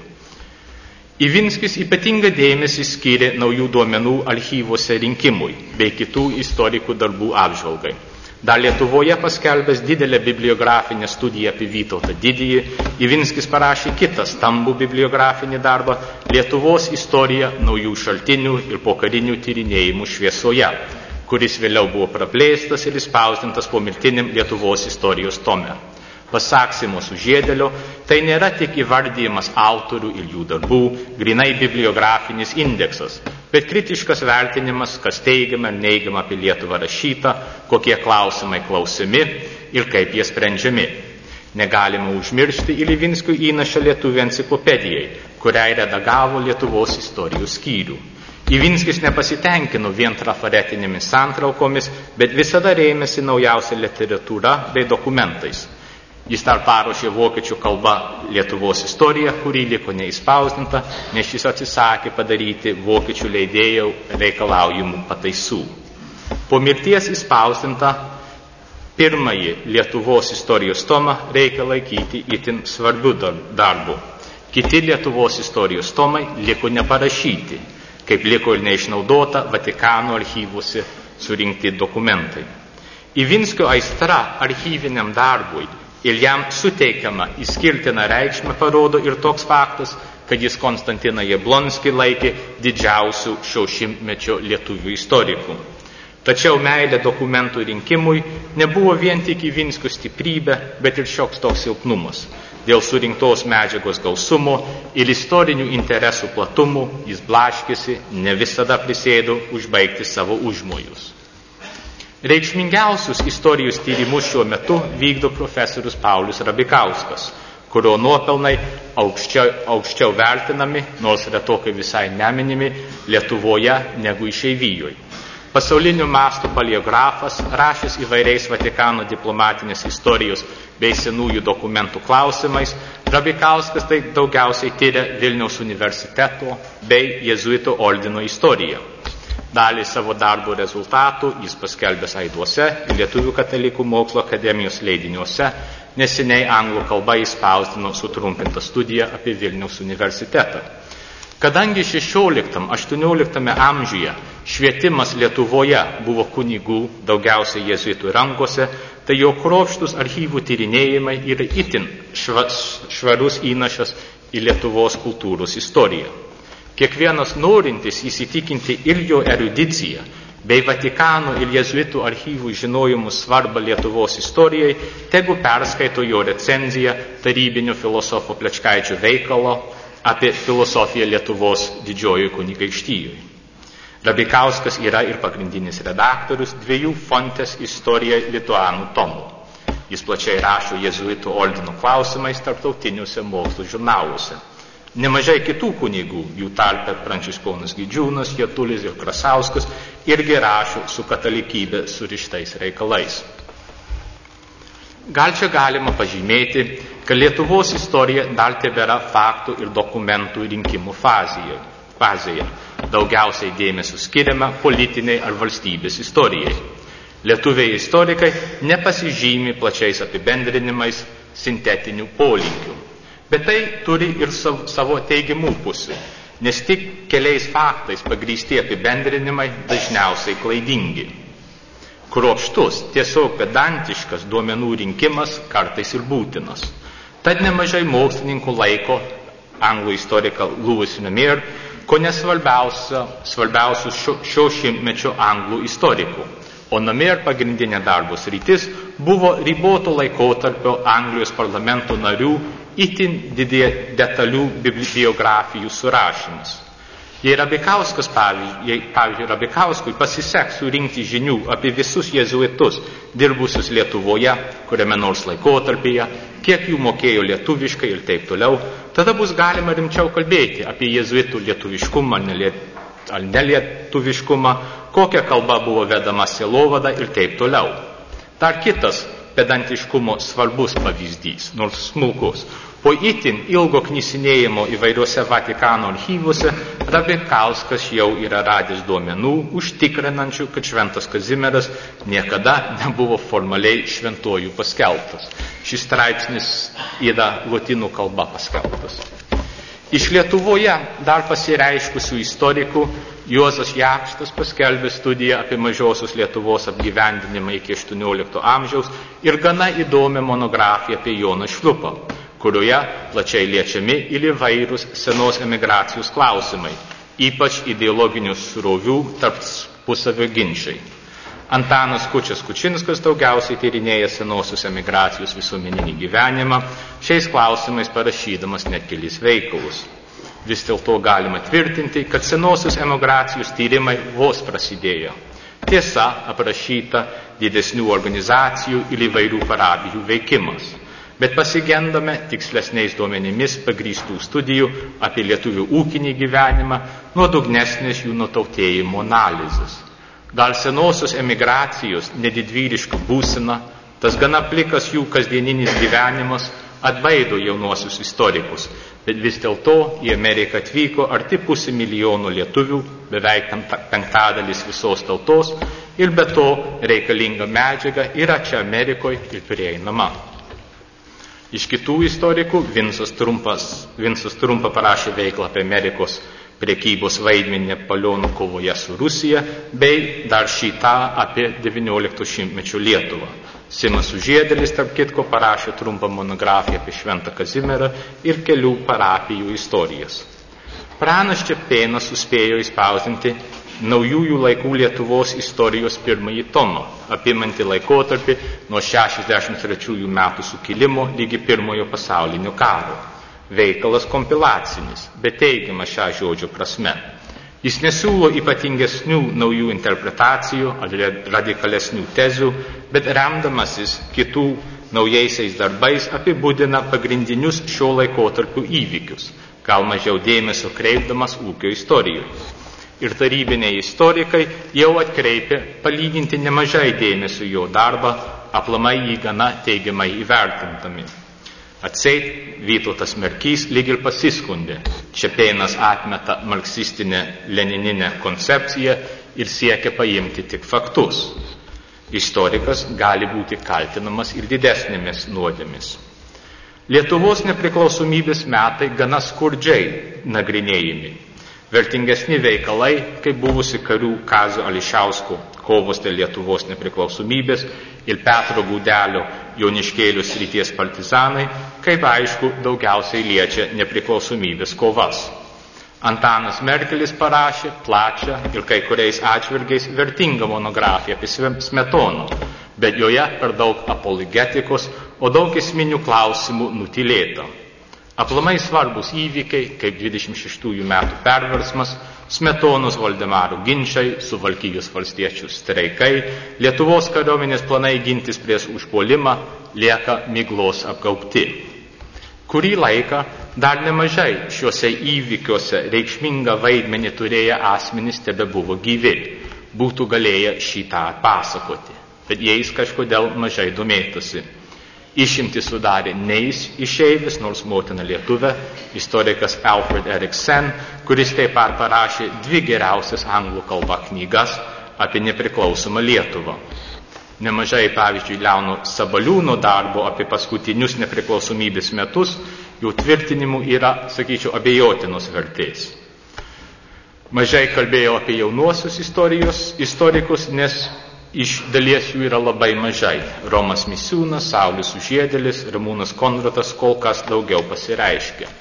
Ivinskis ypatingą dėmesį skyrė naujų duomenų archyvuose rinkimui bei kitų istorikų darbų apžvalgai. Dar Lietuvoje paskelbęs didelę bibliografinę studiją apie Vytautą Didįjį, Ivinskis parašė kitą stambų bibliografinį darbą Lietuvos istorija naujų šaltinių ir pokarinių tyrinėjimų šviesoje, kuris vėliau buvo praplėstas ir įspausdintas pomirtiniam Lietuvos istorijos tome. Pasak Simo Sužiedėlio, tai nėra tik įvardyjimas autorių ir jų darbų, grinai bibliografinis indeksas, bet kritiškas vertinimas, kas teigiama ir neigiama apie Lietuvą rašyta, kokie klausimai klausiami ir kaip jie sprendžiami. Negalima užmiršti ir Ivinskio įnašą Lietuvių enciklopedijai, kuriai redagavo Lietuvos istorijos skyrių. Ivinskis nepasitenkino vien trafaretinėmis santraukomis, bet visada rėmėsi naujausia literatūra bei dokumentais. Jis dar paruošė vokiečių kalba Lietuvos istoriją, kuri liko neįspausdinta, nes šis atsisakė padaryti vokiečių leidėjų reikalaujimų pataisų. Po mirties įspausdinta pirmąjį Lietuvos istorijos tomą reikia laikyti itin svarbių darbų. Kiti Lietuvos istorijos tomai liko neparašyti, kaip liko ir neišnaudota Vatikano archyvuose surinkti dokumentai. Ivinskio aistra archyviniam darbui ir jam suteikiama išskirtiną reikšmę parodo ir toks faktas, kad jis Konstantiną Jablonskį laikė didžiausių šio šimtmečio lietuvių istorikų. Tačiau meilė dokumentų rinkimui nebuvo vien tik Ivinskio stiprybė, bet ir šioks toks silpnumas. Dėl surinktos medžiagos gausumo ir istorinių interesų platumų jis blaškėsi, ne visada prisėdo užbaigti savo užmojus. Reikšmingiausius istorijos tyrimus šiuo metu vykdo profesorius Paulius Rabikauskas, kurio nuopelnai aukščiau vertinami, nors retokai visai neminimi Lietuvoje negu išeivijoje. Pasauliniu mastu paleografas, rašęs įvairiais Vatikano diplomatinės istorijos bei senųjų dokumentų klausimais, Rabikauskas tai daugiausiai tyria Vilniaus universiteto bei Jėzuitų ordino istoriją. Dalį savo darbo rezultatų jis paskelbęs aiduose, Lietuvių katalikų mokslo akademijos leidiniuose, neseniai anglų kalba įspausdino sutrumpintą studiją apie Vilniaus universitetą. Kadangi 16-18 amžiuje švietimas Lietuvoje buvo kunigų, daugiausiai jėzuitų rankose, tai jo kruopštūs archyvų tyrinėjimai yra itin švarus įnašas į Lietuvos kultūros istoriją. Kiekvienas norintis įsitikinti ir jo erudiciją, bei Vatikano ir jėzuitų archyvų žinojimų svarbą Lietuvos istorijai, tegu perskaito jo recenziją tarybinio filosofo Plečkaičio veikalo apie filosofiją Lietuvos didžiojoje kunigaikštijoje. Rabikauskas yra ir pagrindinis redaktorius 2 Fontes istorija lituanų tomų. Jis plačiai rašo jėzuitų ordino klausimais tarptautiniuose mokslo žurnaluose. Nemažai kitų kunigų, jų tarpe Pranciškonas Gidžiūnas, Jatulis ir Krasauskas, irgi rašo su katalikybė surištais reikalais. Gal čia galima pažymėti, kad Lietuvos istorija dar tebėra faktų ir dokumentų rinkimų fazėje. Daugiausiai dėmesio skiriama politiniai ar valstybės istorijai. Lietuviai istorikai nepasižymi plačiais apibendrinimais sintetinių polinkių. Bet tai turi ir savo teigiamų pusių, nes tik keliais faktais pagrįsti apibendrinimai dažniausiai klaidingi. Kruopštus, tiesiog pedantiškas duomenų rinkimas kartais ir būtinas. Tad nemažai mokslininkų laiko anglų istoriką Louis Namier, kone svarbiausių šio šimtmečio anglų istorikų. O Namier pagrindinė darbo sritis buvo riboto laikotarpio Anglijos parlamento narių itin detalių bibliografijų surašymas. Jei Rabikauskui pasiseks surinkti žinių apie visus jėzuitus dirbusius Lietuvoje, kuriame nors laikotarpyje, kiek jų mokėjo lietuviškai ir taip toliau, tada bus galima rimčiau kalbėti apie jėzuitų lietuviškumą ar nelietuviškumą, kokia kalba buvo vedama sielovada ir taip toliau. Dar kitas pedantiškumo svarbus pavyzdys, nors smulkus. Po itin ilgo knisinėjimo įvairiuose Vatikano archyvuose, Rabikauskas jau yra radęs duomenų, užtikrinančių, kad Šventas Kazimieras niekada nebuvo formaliai šventuoju paskelbtas. Šis straipsnis yra lotynų kalba paskelbtas. Iš Lietuvoje dar pasireiškusių istorikų Juozas Jakštas paskelbė studiją apie mažosios Lietuvos apgyvendinimą iki 18 amžiaus ir gana įdomią monografiją apie Joną Šliupą, kurioje plačiai liečiami ir įvairūs senos emigracijos klausimai, ypač ideologinių srovių tarpusavio ginčiai. Antanas Kučias Kučinskas daugiausiai tyrinėja senosios emigracijos visuomeninį gyvenimą, šiais klausimais parašydamas net kelis veikalus. Vis dėlto galima tvirtinti, kad senosios emigracijos tyrimai vos prasidėjo. Tiesa, aprašyta didesnių organizacijų ir įvairių parapijų veikimas. Bet pasigendame tikslesniais duomenimis pagrįstų studijų apie lietuvių ūkinį gyvenimą, nuodugnesnės jų nutautėjimo analizės. Gal senosios emigracijos nedidvyriška būsena, tas gana plikas jų kasdieninis gyvenimas atbaido jaunuosius istorikus, bet vis dėlto į Ameriką atvyko arti 500 000 lietuvių, beveik 1/5 visos tautos, ir be to reikalinga medžiaga yra čia Amerikoje ir prieinama. Iš kitų istorikų Vincas Trumpa parašė veiklą apie Amerikos prekybos vaidmenį Napoleono kovoje su Rusija, bei dar šitą apie 19 šimtmečio Lietuvą. Simas Sužiedėlis, tarp kitko, parašė trumpą monografiją apie Šventą Kazimierą ir kelių parapijų istorijas. Pranas Čepėnas suspėjo įspausdinti naujųjų laikų Lietuvos istorijos pirmąjį tomą, apimantį laikotarpį nuo 63 metų sukilimo ligi Pirmojo pasaulinio karo. Veikalas kompilacinis, bet teigiamas šią žodžio prasme. Jis nesiūlo ypatingesnių naujų interpretacijų ar radikalesnių tezių, bet remdamasis kitų naujaisiais darbais apibūdina pagrindinius šio laikotarpių įvykius, gal mažiau dėmesio kreipdamas ūkio istorijoje. Ir tarybiniai istorikai jau atkreipė palyginti nemažai dėmesio jo darbą, aplamai jį gana teigiamai įvertintami. Atseit Vytautas Merkys lyg ir pasiskundė. Čepėnas atmeta marksistinę lenininę koncepciją ir siekia paimti tik faktus. Istorikas gali būti kaltinamas ir didesnėmis nuodėmis. Lietuvos nepriklausomybės metai gana skurdžiai nagrinėjami. Vertingesni veikalai, kaip buvusi karių Kazio Ališausko kovos dėl Lietuvos nepriklausomybės ir Petro Gaudelio Joniškėlio srities partizanai, kaip aišku, daugiausiai liečia nepriklausomybės kovas. Antanas Merkelis parašė plačią ir kai kuriais atžvilgiais vertingą monografiją apie Smetoną, bet joje per daug apologetikos, o daug esminių klausimų nutylėta. Aplamai svarbus įvykiai, kaip 26 metų perversmas, Smetonos Valdemaro ginčai, Suvalkijos valstiečių streikai, Lietuvos kariuomenės planai gintis prieš užpuolimą lieka miglos apgaubti. Kurį laiką dar nemažai šiuose įvykiuose reikšmingą vaidmenį turėję asmenys tebebuvo gyvi, būtų galėję šitą pasakoti, bet jais kažkodėl mažai domėtasi. Išimtį sudarė Neis išeivis, nors motina lietuvė, istorikas Alfred Eriksen, kuris taip pat parašė 2 geriausias anglų kalba knygas apie nepriklausomą Lietuvą. Nemažai, pavyzdžiui, Leono Sabaliūno darbo apie paskutinius nepriklausomybės metus, jų tvirtinimų yra, sakyčiau, abejotinos vertės. Mažai kalbėjau apie jaunuosius istorikus, nes iš dalies jų yra labai mažai. Romas Misiūnas, Saulius Sužiedėlis, Ramūnas Konratas kol kas daugiau pasireiškia.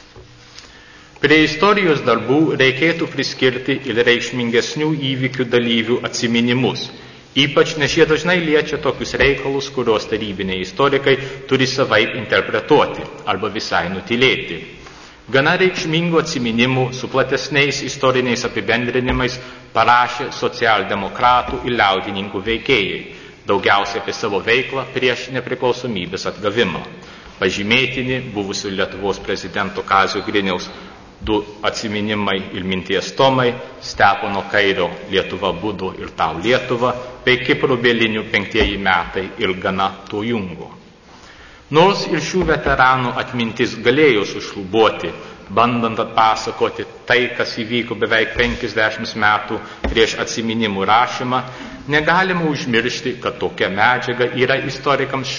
Prie istorijos darbų reikėtų priskirti ir reikšmingesnių įvykių dalyvių atsiminimus, ypač nes jie dažnai liečia tokius reikalus, kuriuos tarybiniai istorikai turi savaip interpretuoti arba visai nutylėti. Gana reikšmingų atsiminimų su platesniais istoriniais apibendrinimais parašė socialdemokratų ir liaudininkų veikėjai, daugiausiai apie savo veiklą prieš nepriklausomybės atgavimą. Pažymėtini buvusio Lietuvos prezidento Kazio Griniaus 2 atsiminimai ir minties tomai, Stepono Kairio Lietuva Budu ir Tau Lietuva, bei Kipro Bielinių 5 metai ir Gana Tojungo. Nors ir šių veteranų atmintis galėjo sušlubuoti, bandant atpasakoti tai, kas įvyko beveik 50 metų prieš atsiminimų rašymą, negalima užmiršti, kad tokia medžiaga yra istorikams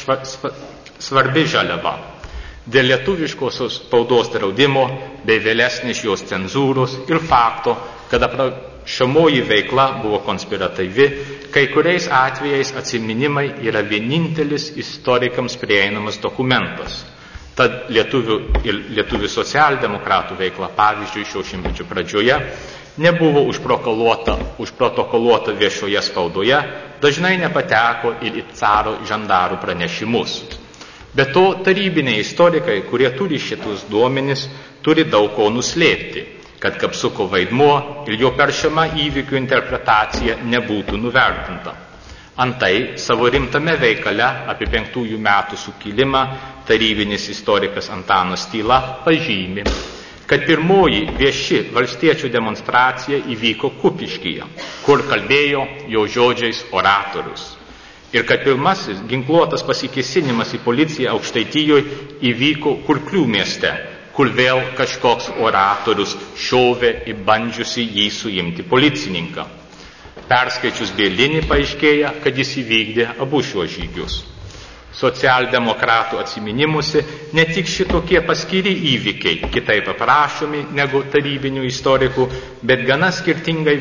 svarbi žaliava. Dėl lietuviškosios spaudos draudimo bei vėlesnės jos cenzūros ir fakto, kad aprašomoji veikla buvo konspiratyvi, kai kuriais atvejais atsiminimai yra vienintelis istorikams prieinamas dokumentas. Tad lietuvių socialdemokratų veikla, pavyzdžiui, šio šimtmečio pradžioje, nebuvo užprotokoluota viešoje spaudoje, dažnai nepateko ir į caro žandarų pranešimus. Be to, tarybiniai istorikai, kurie turi šitus duomenis, turi daug ko nuslėpti, kad Kapsuko vaidmuo ir jo peršama įvykių interpretacija nebūtų nuvertinta. Antai, savo rimtame veikale apie 5 metų sukilimą tarybinis istorikas Antanas Tyla pažymi, kad pirmoji vieši valstiečių demonstracija įvyko Kupiškyje, kur kalbėjo jo žodžiais oratorius. Ir kad pirmasis ginkluotas pasikėsinimas į policiją Aukštaitijoje įvyko Kurklių mieste, kur vėl kažkoks oratorius šovė į bandžiusi jį suimti policininką. Perskaičius Bielinį paaiškėja, kad jis įvykdė abu šiuos žygius. Socialdemokratų atsiminimuose ne tik šitokie paskiri įvykiai, kitaip aprašomi negu tarybinių istorikų, bet gana skirtingai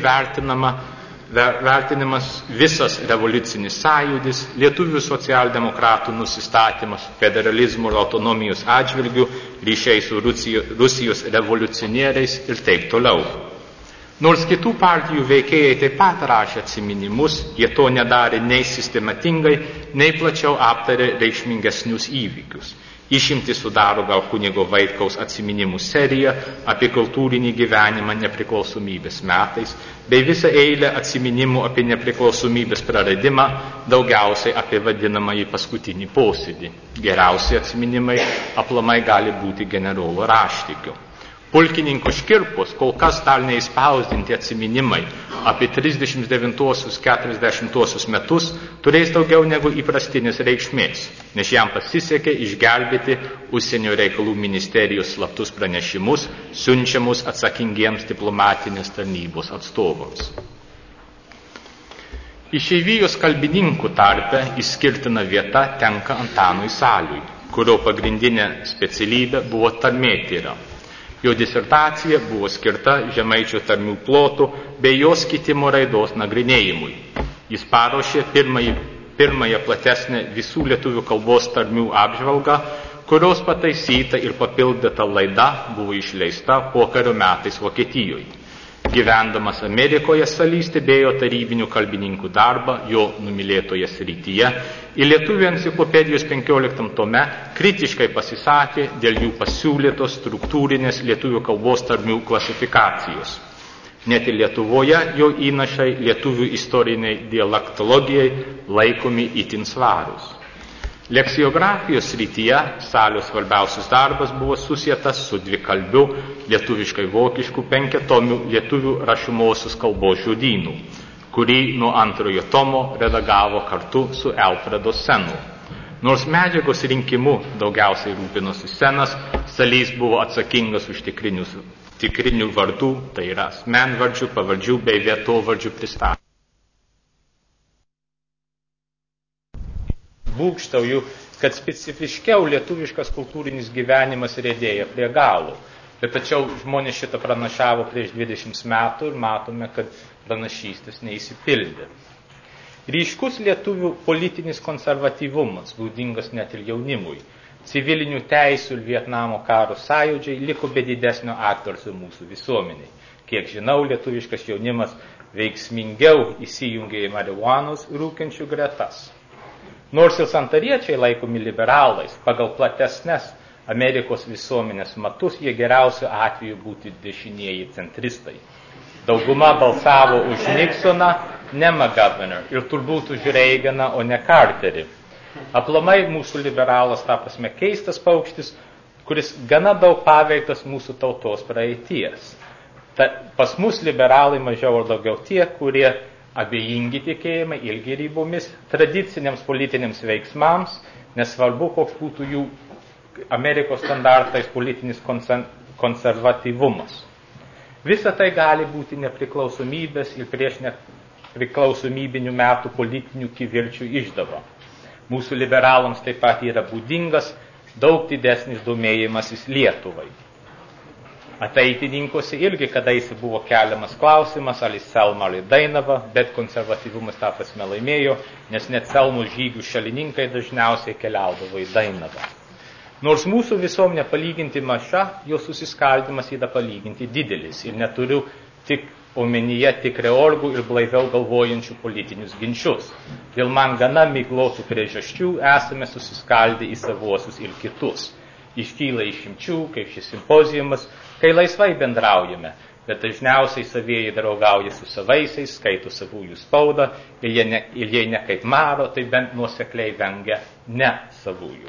vertinimas visas revoliucinis sąjūdis, lietuvių socialdemokratų nusistatymas federalizmo ir autonomijos atžvilgių, ryšiai su Rusijos revoliucionieriais ir taip toliau. Nors kitų partijų veikėjai taip pat rašė atsiminimus, jie to nedarė nei sistematingai, nei plačiau aptarė reikšmingesnius įvykius. Išimtį sudaro gal kunigo Vaitkaus atsiminimų serija apie kultūrinį gyvenimą nepriklausomybės metais, bei visą eilę atsiminimų apie nepriklausomybės praradimą, daugiausiai apie vadinamąjį paskutinį posėdį. Geriausi atsiminimai aplamai gali būti generolo Raštikio. Pulkininko Škirpos kol kas dar neįspausdinti atsiminimai apie 39-40 metus turės daugiau negu įprastinės reikšmės, nes jam pasisekė išgelbėti užsienio reikalų ministerijos slaptus pranešimus, siunčiamus atsakingiems diplomatinės tarnybos atstovams. Išeivijos kalbininkų tarpe išskirtina vieta tenka Antanui Saliui, kurio pagrindinė specialybė buvo tarmėtyra. Jo disertacija buvo skirta žemaičio tarmių plotų bei jos kitimo raidos nagrinėjimui. Jis paruošė pirmąją platesnę visų lietuvių kalbos tarmių apžvalgą, kurios pataisyta ir papildyta laida buvo išleista pokario metais Vokietijoje. Gyvendamas Amerikoje, Salys stebėjo tarybinių kalbininkų darbą jo numylėtoje srityje ir Lietuvių enciklopedijos 15 tome kritiškai pasisakė dėl jų pasiūlytos struktūrinės lietuvių kalbos tarmių klasifikacijos. Net ir Lietuvoje jo įnašai lietuvių istoriniai dialektologijai laikomi itin svarūs. Leksiografijos srityje Salio svarbiausias darbas buvo susietas su dvikalbiu lietuviškai vokiškų 5-tomių lietuvių rašomosios kalbos žodynu, kurį nuo antrojo tomo redagavo kartu su Alfredo Senu. Nors medžiagos rinkimu daugiausiai rūpinosi Senas, Salys buvo atsakingas už tikrinių vardų, tai yra asmenvardžių, pavardžių bei vietovardžių pristatymą. Būgštauju, kad specifiškiau lietuviškas kultūrinis gyvenimas rėdėja prie galų. Bet tačiau žmonės šitą pranašavo prieš 20 metų ir matome, kad pranašystės neįsipildė. Ryškus lietuvių politinis konservatyvumas, būdingas net ir jaunimui, civilinių teisių ir Vietnamo karo sąjūdžiai liko be didesnio atgarsio mūsų visuomeniai. Kiek žinau, lietuviškas jaunimas veiksmingiau įsijungė į marihuanos rūkančių gretas. Nors ir santariečiai laikomi liberalais, pagal platesnes Amerikos visuomenės matus, jie geriausiu atveju būti dešinieji centristai. Dauguma balsavo už Nixoną, ne McGovern, ir turbūt už Reaganą, o ne Carterį. Aplamai mūsų liberalas ta prasme keistas paukštis, kuris gana daug paveiktas mūsų tautos praeities. Pas mus liberalai mažiau ar daugiau tie, kurie abejingi tikėjimai, ilgi rybomis, tradiciniams politiniams veiksmams, nesvarbu, koks būtų jų Amerikos standartais politinis konservatyvumas. Visa tai gali būti nepriklausomybės ir prieš nepriklausomybinių metų politinių kivirčių išdava. Mūsų liberalams taip pat yra būdingas daug didesnis domėjimasis Lietuvai. Ateitininkuose irgi kadaise buvo keliamas klausimas, ar į Selmą ar į Dainavą, bet konservatyvumas tą prasme laimėjo, nes net Selmų žygių šalininkai dažniausiai keliaudavo į Dainavą. Nors mūsų visuomenė palyginti maža, jo susiskaldimas yra palyginti didelis ir neturiu tik omenyje tik reorgų ir blaiviau galvojančių politinius ginčius. Dėl man gana miglotų priežasčių esame susiskaldę į savuosius ir kitus. Iškyla išimčių, kaip šis simpozijumas, kai laisvai bendraujame, bet dažniausiai savieji draugauja su savaisiais, skaito savųjų spaudą ir jei ne kaip maro, tai bent nuosekliai vengia ne savųjų.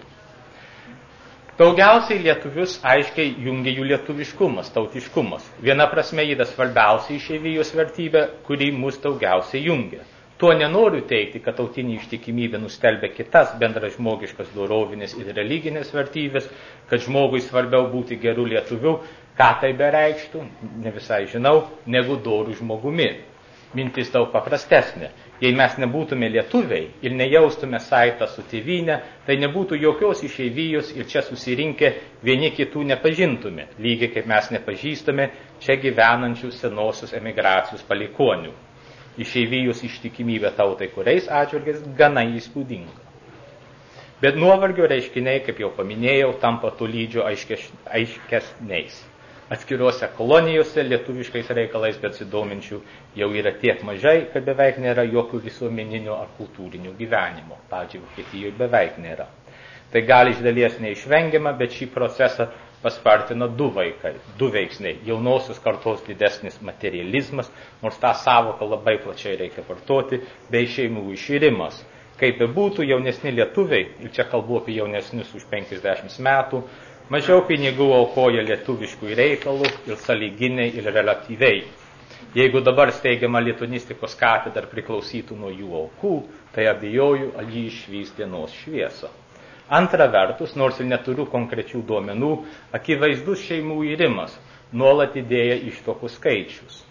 Daugiausiai lietuvius aiškiai jungia jų lietuviškumas, tautiškumas. Viena prasme yra svarbiausia išeivijos vertybė, kuri mus daugiausiai jungia. Tuo nenoriu teikti, kad tautinė ištikimybė nustelbia kitas bendražmogiškas dorovinės ir religinės vertybės, kad žmogui svarbiau būti gerų lietuvių, ką tai bereikštų, ne visai žinau, negu dorų žmogumi. Mintis daug paprastesnė. Jei mes nebūtume lietuviai ir nejaustume saitą su tėvyne, tai nebūtų jokios išeivijos ir čia susirinkę vieni kitų nepažintume, lygiai kaip mes nepažįstame čia gyvenančių senosios emigracijos palikonių. Išeivijos ištikimybė tautai kuriais atžvilgiais gana įspūdinga. Bet nuovargio reiškiniai, kaip jau paminėjau, tampa tolydžio aiškesniais. Atskiruose kolonijose lietuviškais reikalais besidominčių jau yra tiek mažai, kad beveik nėra jokių visuomeninio ar kultūrinio gyvenimo. Pavyzdžiui, Vokietijoje beveik nėra. Tai gali iš dalies neišvengiama, bet šį procesą paspartino du veiksniai. Jaunosios kartos didesnis materializmas, nors tą savoką labai plačiai reikia vartoti, bei šeimų iširimas. Kaip bebūtų, jaunesni lietuviai, ir čia kalbu apie jaunesnius už 50 metų, mažiau pinigų aukoja lietuviškų reikalų ir sąlyginiai ir relatyviai. Jeigu dabar steigiama lituanistikos katedra priklausytų nuo jų aukų, tai abejoju, ar jį išvys dienos šviesą. Antra vertus, nors ir neturiu konkrečių duomenų, akivaizdus šeimų irimas nuolat didėja ištuokų skaičius.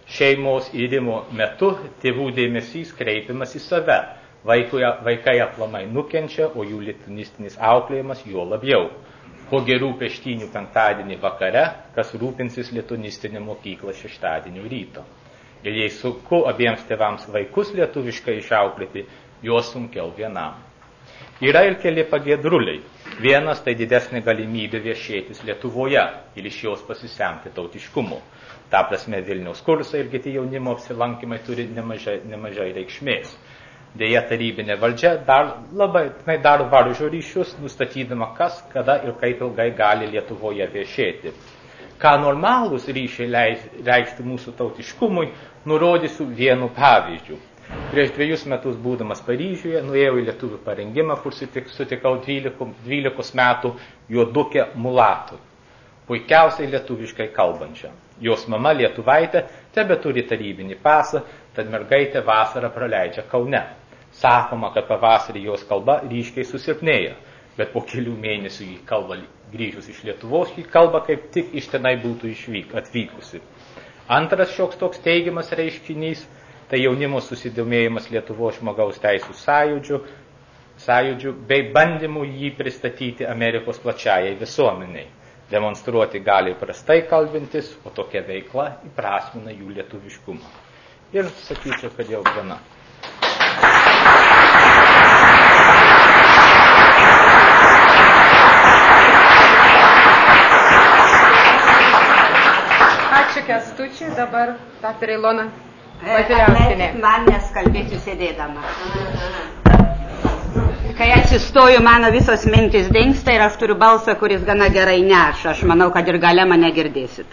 šeimos įrimo metu tėvų dėmesys kreipiamas į save. Vaikai aplamai nukenčia, o jų lituanistinis auklėjimas juo labiau. Po gerų peštinių penktadienį vakare, kas rūpinsis lituanistinę mokyklą šeštadienio ryto. Ir jei sunku abiems tėvams vaikus lietuviškai išauklėti, juos sunkiau vienam. Yra ir keli pagėdruliai. Vienas tai didesnė galimybė viešėtis Lietuvoje ir iš jos pasisemti tautiškumo. Ta prasme Vilniaus kursai ir kiti jaunimo apsilankymai turi nemažai reikšmės. Deja, tarybinė valdžia daro varžo ryšius, nustatydama kas, kada ir kaip ilgai gali Lietuvoje viešėti. Ką normalūs ryšiai reikšti mūsų tautiškumui, nurodysiu vienu pavyzdžiu. Prieš 2 metus būdamas Paryžiuje, nuėjau į lietuvių parengimą, kur sutikau 12 metų juodukę mulatų, puikiausiai lietuviškai kalbančią. Jos mama lietuvaitė tebeturi tarybinį pasą, tad mergaitė vasarą praleidžia Kaune. Sakoma, kad pavasarį jos kalba ryškiai susilpnėja, bet po kelių mėnesių į kalbą grįžus iš Lietuvos, į kalbą kaip tik iš tenai būtų atvykusi. Antras šioks toks teigiamas reiškinys, tai jaunimo susidomėjimas Lietuvos žmogaus teisų sąjūdžių bei bandymų jį pristatyti Amerikos plačiajai visuomeniai. Demonstruoti gali prastai kalbintis, o tokia veikla įprasmina jų lietuviškumą. Ir sakyčiau, kad jau gana. Ačiū Kęstučiui, dabar dr. Ilona Vasiliauskienė. Man neskalbėsiu sėdėdama. Kai atsistoju, mano visos mintis dingsta ir aš turiu balsą, kuris gana gerai neša. Aš manau, kad ir gale mane girdėsit.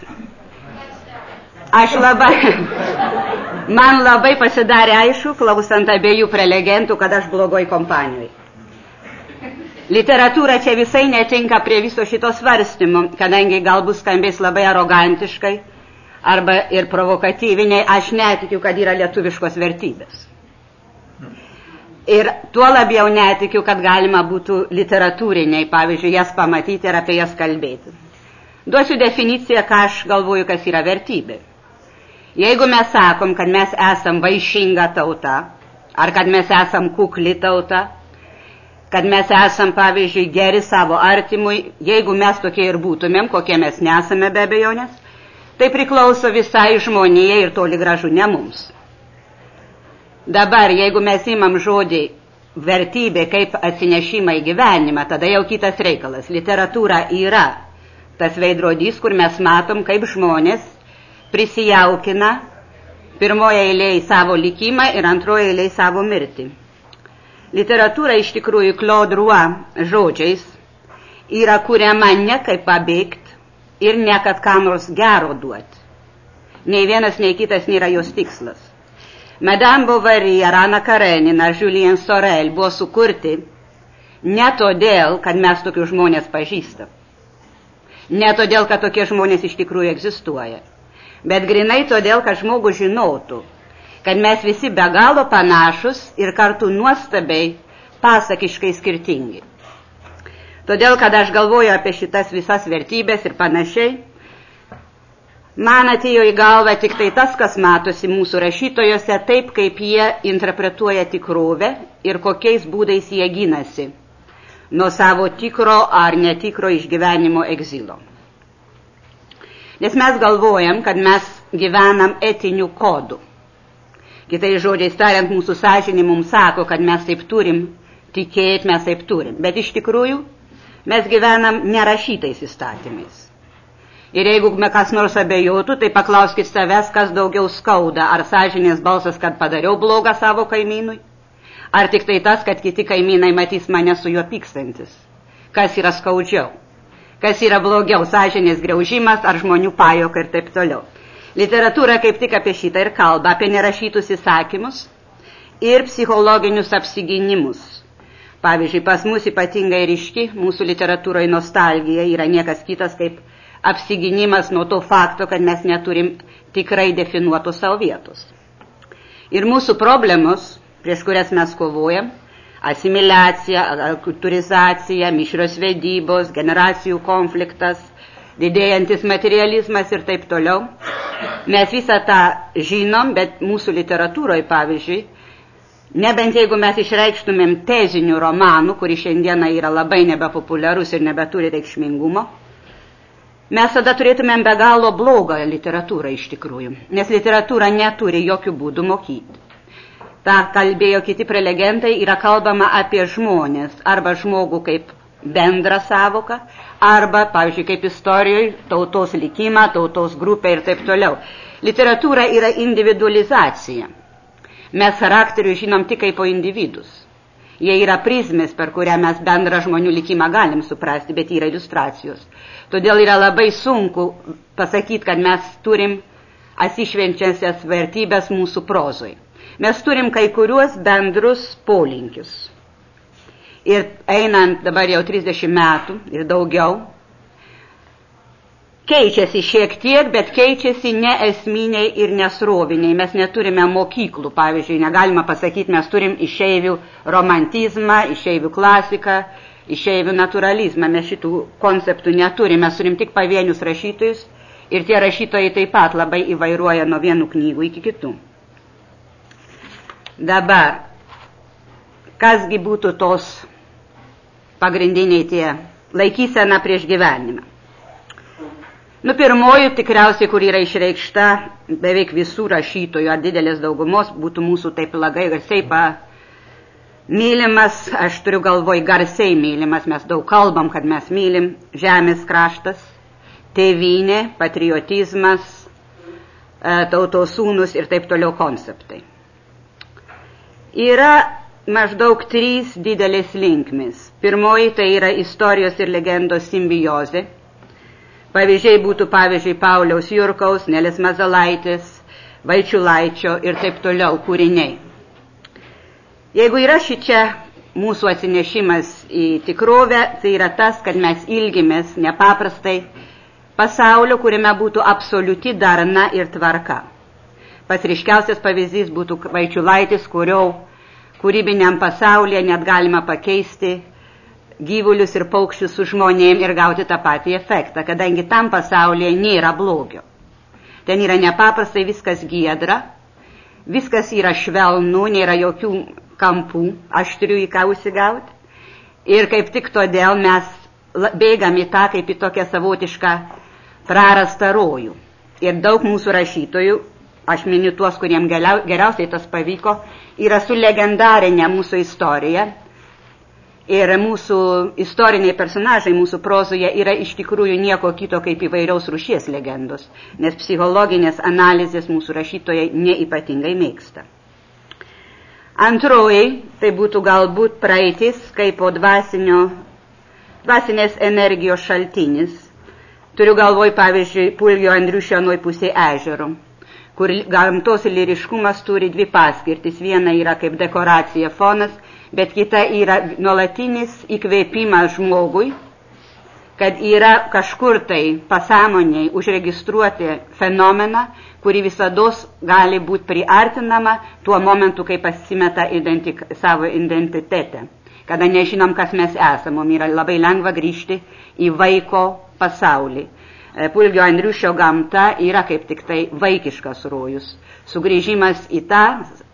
Man labai pasidarė aišku, klausant abiejų prelegentų, kad aš blogoj kompanijoje. Literatūra čia visai netinka prie viso šito svarstymo, kadangi galbūt skambės labai arogantiškai arba ir provokatyviniai, aš netikiu, kad yra lietuviškos vertybės. Ir tuo labiau netikiu, kad galima būtų literatūriniai, pavyzdžiui, jas pamatyti ir apie jas kalbėti. Duosiu definiciją, ką aš galvoju, kas yra vertybė. Jeigu mes sakom, kad mes esam vaišinga tauta, ar kad mes esam kukli tauta, kad mes esam, pavyzdžiui, geri savo artimui, jeigu mes tokie ir būtumėm, kokie mes nesame be abejonės, tai priklauso visai žmonijai ir toli gražu ne mums. Dabar, jeigu mes imam žodį vertybė kaip atsinešimą į gyvenimą, tada jau kitas reikalas. Literatūra yra tas veidrodys, kur mes matom, kaip žmonės prisijaukina pirmoje eilėje savo likimą ir antroje eilėje savo mirtį. Literatūra iš tikrųjų Claude Roy žodžiais yra kuriama ne kaip pabėgt ir ne kad ką nors gero duoti. Nei vienas, nei kitas nėra jos tikslas. Madame Bovary, Anna Karenina, Julien Sorel buvo sukurti ne todėl, kad mes tokius žmonės pažįstam. Ne todėl, kad tokie žmonės iš tikrųjų egzistuoja. Bet grinai todėl, kad žmogus žinotų, kad mes visi be galo panašus ir kartu nuostabiai pasakiškai skirtingi. Todėl, kad aš galvoju apie šitas visas vertybės ir panašiai, man atėjo į galvą tik tai tas, kas matosi mūsų rašytojose, taip kaip jie interpretuoja tikrovę ir kokiais būdais jie ginasi nuo savo tikro ar netikro išgyvenimo egzilo. Nes mes galvojam, kad mes gyvenam etiniu kodu. Kitais žodžiais tariant, mūsų sąžinė mums sako, kad mes taip turim tikėti, mes taip turim. Bet iš tikrųjų, mes gyvenam nerašytais įstatymais. Ir jeigu kas nors abejotų, tai paklauskit savęs, kas daugiau skauda, ar sąžinės balsas, kad padariau blogą savo kaimynui, ar tik tai tas, kad kiti kaimynai matys mane su juo pykstantis. Kas yra skaudžiau? Kas yra blogiau, sąžinės graužimas ar žmonių pajuoka ir taip toliau. Literatūra kaip tik apie šitą ir kalba, apie nerašytus įsakymus ir psichologinius apsiginimus. Pavyzdžiui, pas mus ypatingai ryški mūsų literatūroje nostalgija yra niekas kitas kaip apsiginimas nuo to fakto, kad mes neturim tikrai definuotos savo vietos. Ir mūsų problemos, prieš kurias mes kovojam, asimiliacija, kultūrizacija, mišrios vedybos, generacijų konfliktas, didėjantis materializmas ir taip toliau. Mes visą tą žinom, bet mūsų literatūroje, pavyzdžiui, nebent jeigu mes išreikštumėm tezinių romanų, kuri šiandieną yra labai nebepopuliarus ir nebeturi reikšmingumo, mes tada turėtumėm be galo blogą literatūrą iš tikrųjų, nes literatūra neturi jokių būdų mokyti. Ta kalbėjo kiti prelegentai, yra kalbama apie žmonės, arba žmogų kaip bendrą savoką, arba, pavyzdžiui, kaip istorijoje, tautos likimą, tautos grupę ir taip toliau. Literatūra yra individualizacija. Mes charakterių žinom tik kaip po individus. Jie yra prizmės, per kurią mes bendrą žmonių likimą galim suprasti, bet yra iliustracijos. Todėl yra labai sunku pasakyti, kad mes turim atsišvenčiančias vertybės mūsų prozoj. Mes turim kai kuriuos bendrus polinkius. Ir einant dabar jau 30 metų ir daugiau, keičiasi šiek tiek, bet keičiasi ne esminiai ir nesroviniai. Mes neturime mokyklų, pavyzdžiui, negalima pasakyti, mes turim išeivių romantizmą, išeivių klasiką, išeivių naturalizmą. Mes šitų konceptų neturime, mes turim tik pavienius rašytojus ir tie rašytojai taip pat labai įvairuoja nuo vienų knygų iki kitų. Dabar, kasgi būtų tos pagrindiniai tie laikysena prieš gyvenimą? Pirmoji tikriausiai, kur yra išreikšta beveik visų rašytojų ar didelės daugumos, būtų mūsų taip labai garsiai mylimas, aš turiu galvoj garsiai mylimas, mes daug kalbam, kad mes mylim, žemės kraštas, tėvynė, patriotizmas, tautos sūnus ir taip toliau konceptai. Yra maždaug 3 didelės linkmės. Pirmoji tai yra istorijos ir legendos simbiozė. Pavyzdžiai būtų, Pauliaus Jurkaus, Nelės Mazalaitės, Vaičiulaičio ir taip toliau kūriniai. Jeigu yra šičia mūsų atsinešimas į tikrovę, tai yra tas, kad mes ilgimės nepaprastai pasaulio, kuriame būtų absoliuti darna ir tvarka. Pats ryškiausias pavyzdys būtų Vaičiulaitis, kurio kūrybiniam pasaulyje net galima pakeisti gyvulius ir paukščius su žmonėm ir gauti tą patį efektą, kadangi tam pasaulyje nėra blogio. Ten yra nepaprastai viskas giedra, viskas yra švelnu, nėra jokių kampų, aštrių į ką užsigauti. Ir kaip tik todėl mes bėgam į tą kaip į tokią savotišką prarastą rojų. Ir daug mūsų rašytojų, aš miniu tuos, kuriem geriausiai tas pavyko, yra su legendarinė mūsų istorija. Ir mūsų istoriniai personažai mūsų prozoje yra iš tikrųjų nieko kito kaip įvairiaus rūšies legendos, nes psichologinės analizės mūsų rašytojai neypatingai mėgsta. Antroji, tai būtų galbūt praeitis kaip po dvasinės energijos šaltinis. Turiu galvoj, pavyzdžiui, Pulgio Andriušio Anoj pusėj ežero, kur gamtos lyriškumas turi 2 paskirtis. Viena yra kaip dekoracija, fonas, bet kita yra nuolatinis įkvėpimas žmogui, kad yra kažkur tai pasąmoniai užregistruoti fenomeną, kuri visados gali būti priartinama tuo momentu, kai pasimeta savo identitetę. Kada nežinom, kas mes esame, mums yra labai lengva grįžti į vaiko pasaulį. Pulgio Andriušio gamta yra kaip tik tai vaikiškas rojus, sugrįžimas į tą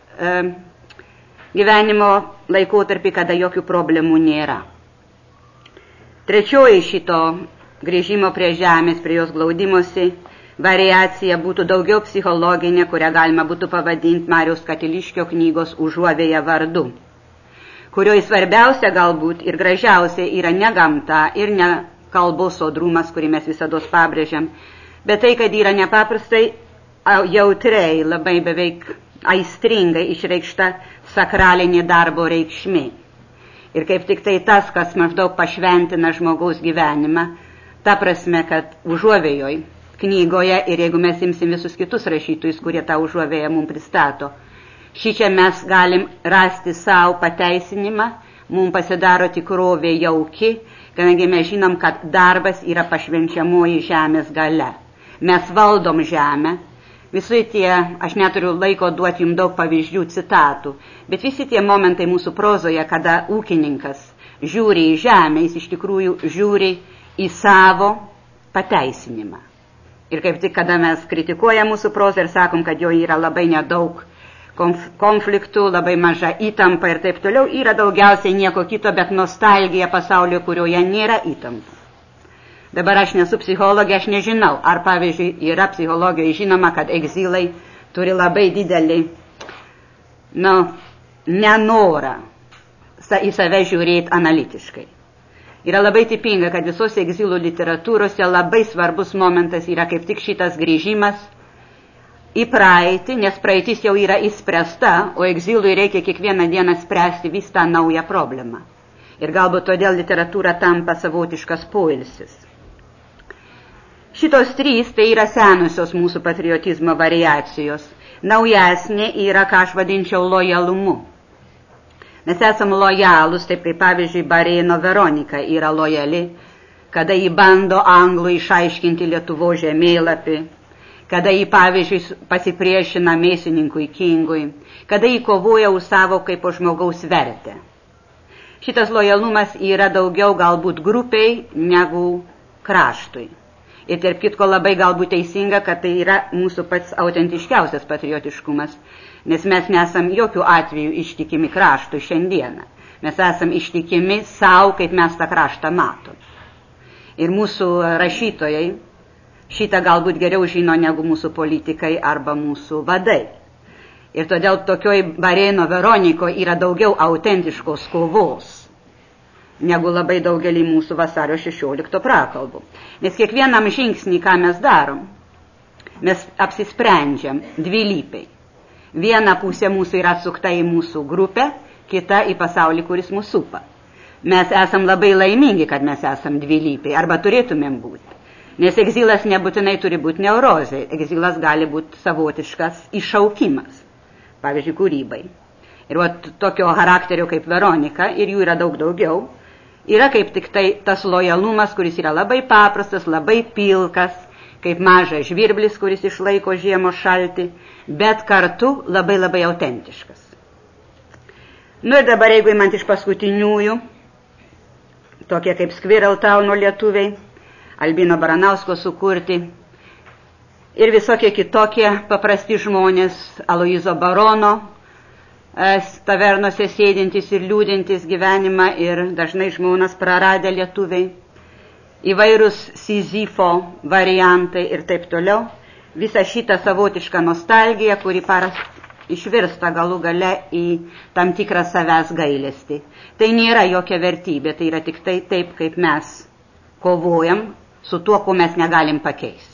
gyvenimo laikotarpį, kada jokių problemų nėra. Trečioji šito grįžimo prie žemės, prie jos glaudimosi variacija būtų daugiau psichologinė, kurią galima būtų pavadinti Mariaus Katiliškio knygos Užuovėja vardu, kurioje svarbiausia galbūt ir gražiausia yra ne gamta ir ne kalbos sodrumas, kurį mes visados pabrėžiam, bet tai, kad yra nepaprastai jautriai, labai beveik aistringai išreikšta sakralinė darbo reikšmė. Ir kaip tik tai tas, kas maždaug pašventina žmogaus gyvenimą, ta prasme, kad Užuovėjoj knygoje, ir jeigu mes imsim visus kitus rašytojus, kurie tą Užuovėją mums pristato, šičia mes galim rasti savo pateisinimą, mums pasidaro tikrovė jauki, kadangi mes žinom, kad darbas yra pašvenčiamoji žemės galia. Mes valdom žemę. Visi tie, aš neturiu laiko duoti jums daug pavyzdžių, citatų, bet visi tie momentai mūsų prozoje, kada ūkininkas žiūri į žemę, jis iš tikrųjų žiūri į savo pateisinimą. Ir kaip tik, kada mes kritikuojam mūsų prozą ir sakom, kad jo yra labai nedaug konfliktų, labai maža įtampa ir taip toliau, yra daugiausiai nieko kito, bet nostalgija pasaulyje, kurioje nėra įtampų. Dabar aš nesu psichologė, aš nežinau, ar pavyzdžiui yra psichologijoje žinoma, kad egzilai turi labai didelį, nenorą į save žiūrėti analitiškai. Yra labai tipinga, kad visos egzilų literatūrose labai svarbus momentas yra kaip tik šitas grįžimas į praeitį, nes praeitis jau yra įspręsta, o egzilui reikia kiekvieną dieną spręsti vis tą naują problemą. Ir galbūt todėl literatūra tampa savotiškas poilsis. Šitos trys tai yra senusios mūsų patriotizmo variacijos. Naujesnė yra, ką aš vadinčiau, lojalumu. Mes esame lojalūs, taip kaip pavyzdžiui Barėno Veronika yra lojali, kada jį bando anglų išaiškinti Lietuvos žemėlapį, kada jį pavyzdžiui pasipriešina mėsininkui Kingui, kada jį kovoja už savo kaip žmogaus vertę. Šitas lojalumas yra daugiau galbūt grupiai negu kraštui. Ir tarp kitko labai galbūt teisinga, kad tai yra mūsų pats autentiškiausias patriotiškumas, nes mes nesam jokių atvejų ištikimi kraštui šiandieną. Mes esam ištikimi savo, kaip mes tą kraštą matom. Ir mūsų rašytojai šitą galbūt geriau žino negu mūsų politikai arba mūsų vadai. Ir todėl tokioj Barėno Veroniko yra daugiau autentiškos kovos negu labai daugelį mūsų vasario 16 prakalbų. Nes kiekvienam žingsnį, ką mes darom, mes apsisprendžiam dvilypiai. Viena pusė mūsų yra atsukta į mūsų grupę, kita į pasaulį, kuris mūsų supa. Mes esam labai laimingi, kad mes esam dvilypiai, arba turėtumėm būti. Nes egzilas nebūtinai turi būti neurozė, egzilas gali būti savotiškas iššaukimas, pavyzdžiui, kūrybai. Ir tokio charakterio kaip Veronika, ir jų yra daug daugiau, yra kaip tik tai tas lojalumas, kuris yra labai paprastas, labai pilkas, kaip mažas žvirblis, kuris išlaiko žiemos šaltį, bet kartu labai labai autentiškas. Ir dabar, jeigu įmant iš paskutiniųjų, tokie kaip Squirrel Towno lietuviai, Albino Baranausko sukurti, ir visokie kitokie paprasti žmonės, Aloyzo Barono, tavernose sėdintys ir liūdintys gyvenimą ir dažnai žmonas praradę lietuviai, įvairūs Sizifo variantai ir taip toliau, visa šita savotiška nostalgija, kuri išvirsta galų gale į tam tikrą savęs gailestį. Tai nėra jokia vertybė, tai yra tik tai taip, kaip mes kovojam su tuo, ko mes negalim pakeisti.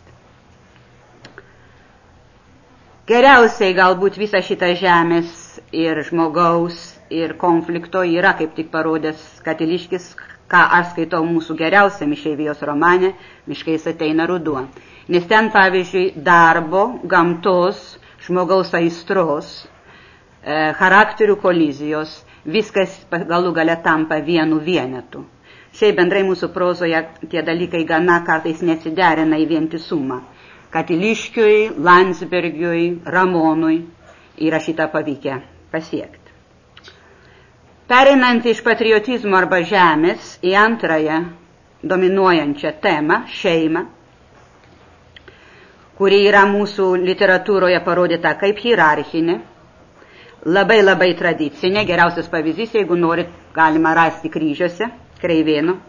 Geriausiai galbūt visą šitą žemės ir žmogaus ir konflikto yra kaip tik parodęs Katiliškis, ką aš skaitau mūsų geriausiam išeivijos romane Miškais ateina ruduo. Nes ten, pavyzdžiui, darbo, gamtos, žmogaus aistros, charakterių kolizijos, viskas galų gale tampa vienu vienetu. Šiaip bendrai mūsų prozoje tie dalykai gana kartais nesiderina į vientisumą. Katiliškiui, Landsbergiui, Ramonui yra šitą pavykę pasiekti. Pereinant iš patriotizmo arba žemės į antrąją dominuojančią temą, šeimą, kuri yra mūsų literatūroje parodyta kaip hierarchinė, labai labai tradicinė, geriausias pavyzdys, jeigu norit, galima rasti Kryžiuose, Kreivėnų.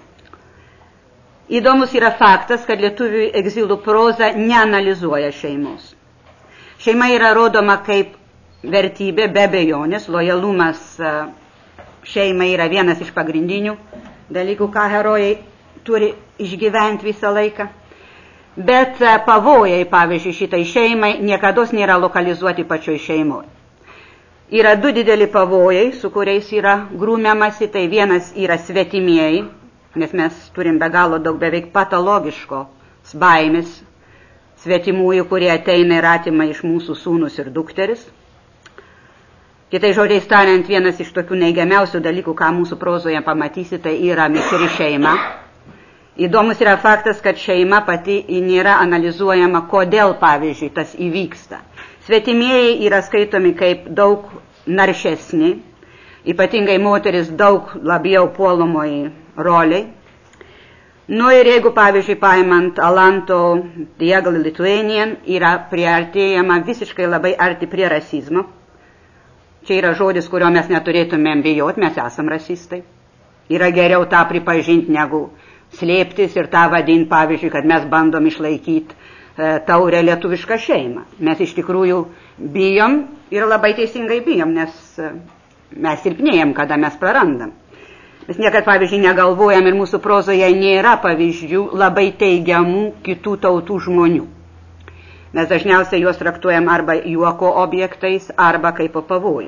Įdomus yra faktas, kad lietuvių egzilų proza neanalizuoja šeimos. Šeima yra rodoma kaip vertybė, be abejonės, lojalumas šeimai yra vienas iš pagrindinių dalykų, ką herojai turi išgyventi visą laiką. Bet pavojai, pavyzdžiui, šitai šeimai niekados nėra lokalizuoti pačioj šeimoje. Yra du dideli pavojai, su kuriais yra grūmiamasi, tai vienas yra svetimieji, nes mes turim be galo daug beveik patologiškos baimės svetimųjų, kurie ateina ir atima iš mūsų sūnus ir dukteris. Kitai žodžiais tariant, vienas iš tokių neigiamiausių dalykų, ką mūsų prozoje pamatysi, tai yra mišri šeima. Įdomus yra faktas, kad šeima pati nėra analizuojama, kodėl, pavyzdžiui, tas įvyksta. Svetimieji yra skaitomi kaip daug naršesni, ypatingai moteris daug labiau puolamoji roliai. Ir jeigu, pavyzdžiui, paimant Alanto The Ugly Lithuanian, yra priartėjama visiškai labai arti prie rasizmo. Čia yra žodis, kurio mes neturėtumėm bijoti, mes esam rasistai. Yra geriau tą pripažinti, negu slėptis ir tą vadinti, pavyzdžiui, kad mes bandom išlaikyti taurę lietuvišką šeimą. Mes iš tikrųjų bijom ir labai teisingai bijom, nes mes silpnėjam, kada mes prarandam. Mes niekad, pavyzdžiui, negalvojam ir mūsų prozoje nėra pavyzdžių labai teigiamų kitų tautų žmonių. Mes dažniausiai juos traktuojam arba juoko objektais, arba kaip pavojų.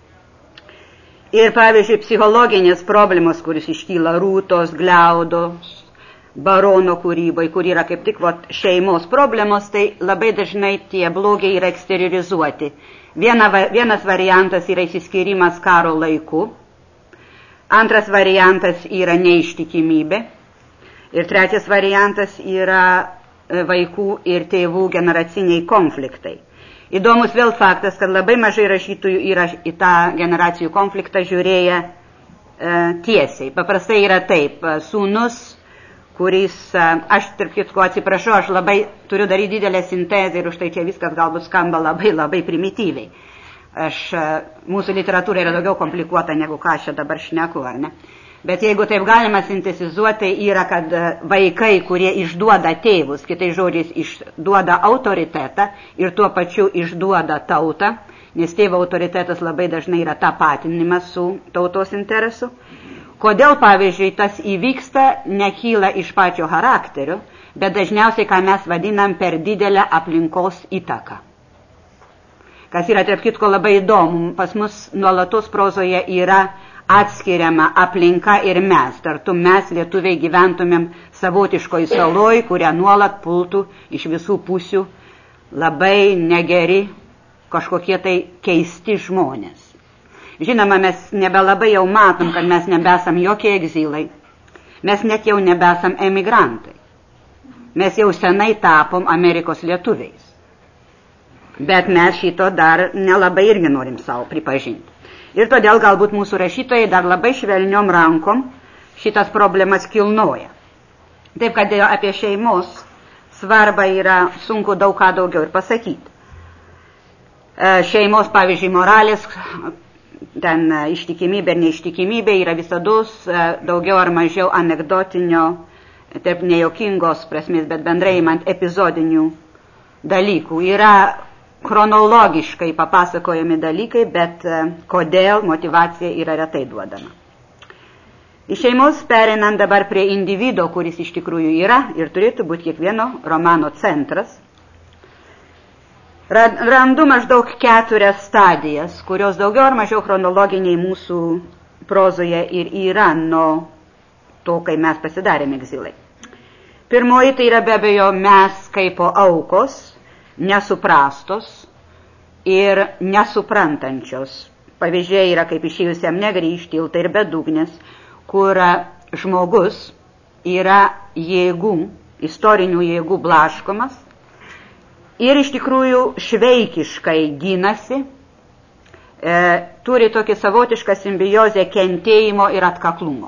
Ir, pavyzdžiui, psichologinės problemos, kuris iškyla Rūtos, Gliaudos, Barono kūrybai, kur yra kaip tik šeimos problemos, tai labai dažnai tie blogiai yra eksteriorizuoti. Vienas variantas yra įsiskyrimas karo laiku, antras variantas yra neištikimybė ir trečias variantas yra vaikų ir tėvų generaciniai konfliktai. Įdomus vėl faktas, kad labai mažai rašytojų yra į tą generacijų konfliktą žiūrėję tiesiai. Paprastai yra taip, sūnus, kuris, aš tarp kitko atsiprašau, aš labai turiu daryti didelę sintezę ir už tai čia viskas galbūt skamba labai primityviai. Mūsų literatūra yra daugiau komplikuota, negu ką aš čia dabar šneku, ar ne? Bet jeigu taip galima sintetizuoti, tai yra, kad vaikai, kurie išduoda tėvus, kitais žodžiais išduoda autoritetą ir tuo pačiu išduoda tautą, nes tėvo autoritetas labai dažnai yra tapatinimas su tautos interesu. Kodėl, pavyzdžiui, tas įvyksta, nekyla iš pačio charakterio, bet dažniausiai, ką mes vadinam per didelę aplinkos įtaką. Kas yra, tarp kitko, labai įdomu, pas mus nuolatos prozoje yra atskiriama aplinka ir mes. Tartum mes, lietuviai, gyventumėm savotiškoj saloj, kurią nuolat pultų iš visų pusių labai negeri kažkokie tai keisti žmonės. Žinoma, mes nebelabai jau matom, kad mes nebesam jokie egzilai. Mes net jau nebesam emigrantai. Mes jau senai tapom Amerikos lietuviais. Bet mes šito dar nelabai irgi norim savo pripažinti. Ir todėl galbūt mūsų rašytojai dar labai švelniom rankom šitas problemas kilnoja. Taip, kad apie šeimos svarbą yra sunku daug ką daugiau ir pasakyti. Šeimos, pavyzdžiui, moralės, ten ištikimybė ir neištikimybė yra visados daugiau ar mažiau anekdotinio, taip nejokingos prasmės, bet bendrai imant epizodinių dalykų. Yra chronologiškai papasakojami dalykai, bet kodėl motyvacija yra retai duodama. Iš šeimos pereinant dabar prie individo, kuris iš tikrųjų yra ir turėtų būti kiekvieno romano centras, randu maždaug 4 stadijas, kurios daugiau ar mažiau chronologiniai mūsų prozoje ir yra nuo to, kai mes pasidarėme egzilai. Pirmoji tai yra be abejo mes kaip aukos, nesuprastos ir nesuprantančios. Pavyzdžiai yra kaip išėjusiam negrįžti, iltai ir bedugnės, kur žmogus yra jėgų, istorinių jėgų blaškomas ir iš tikrųjų šveikiškai ginasi, turi tokį savotišką simbiozę kentėjimo ir atkaklumo.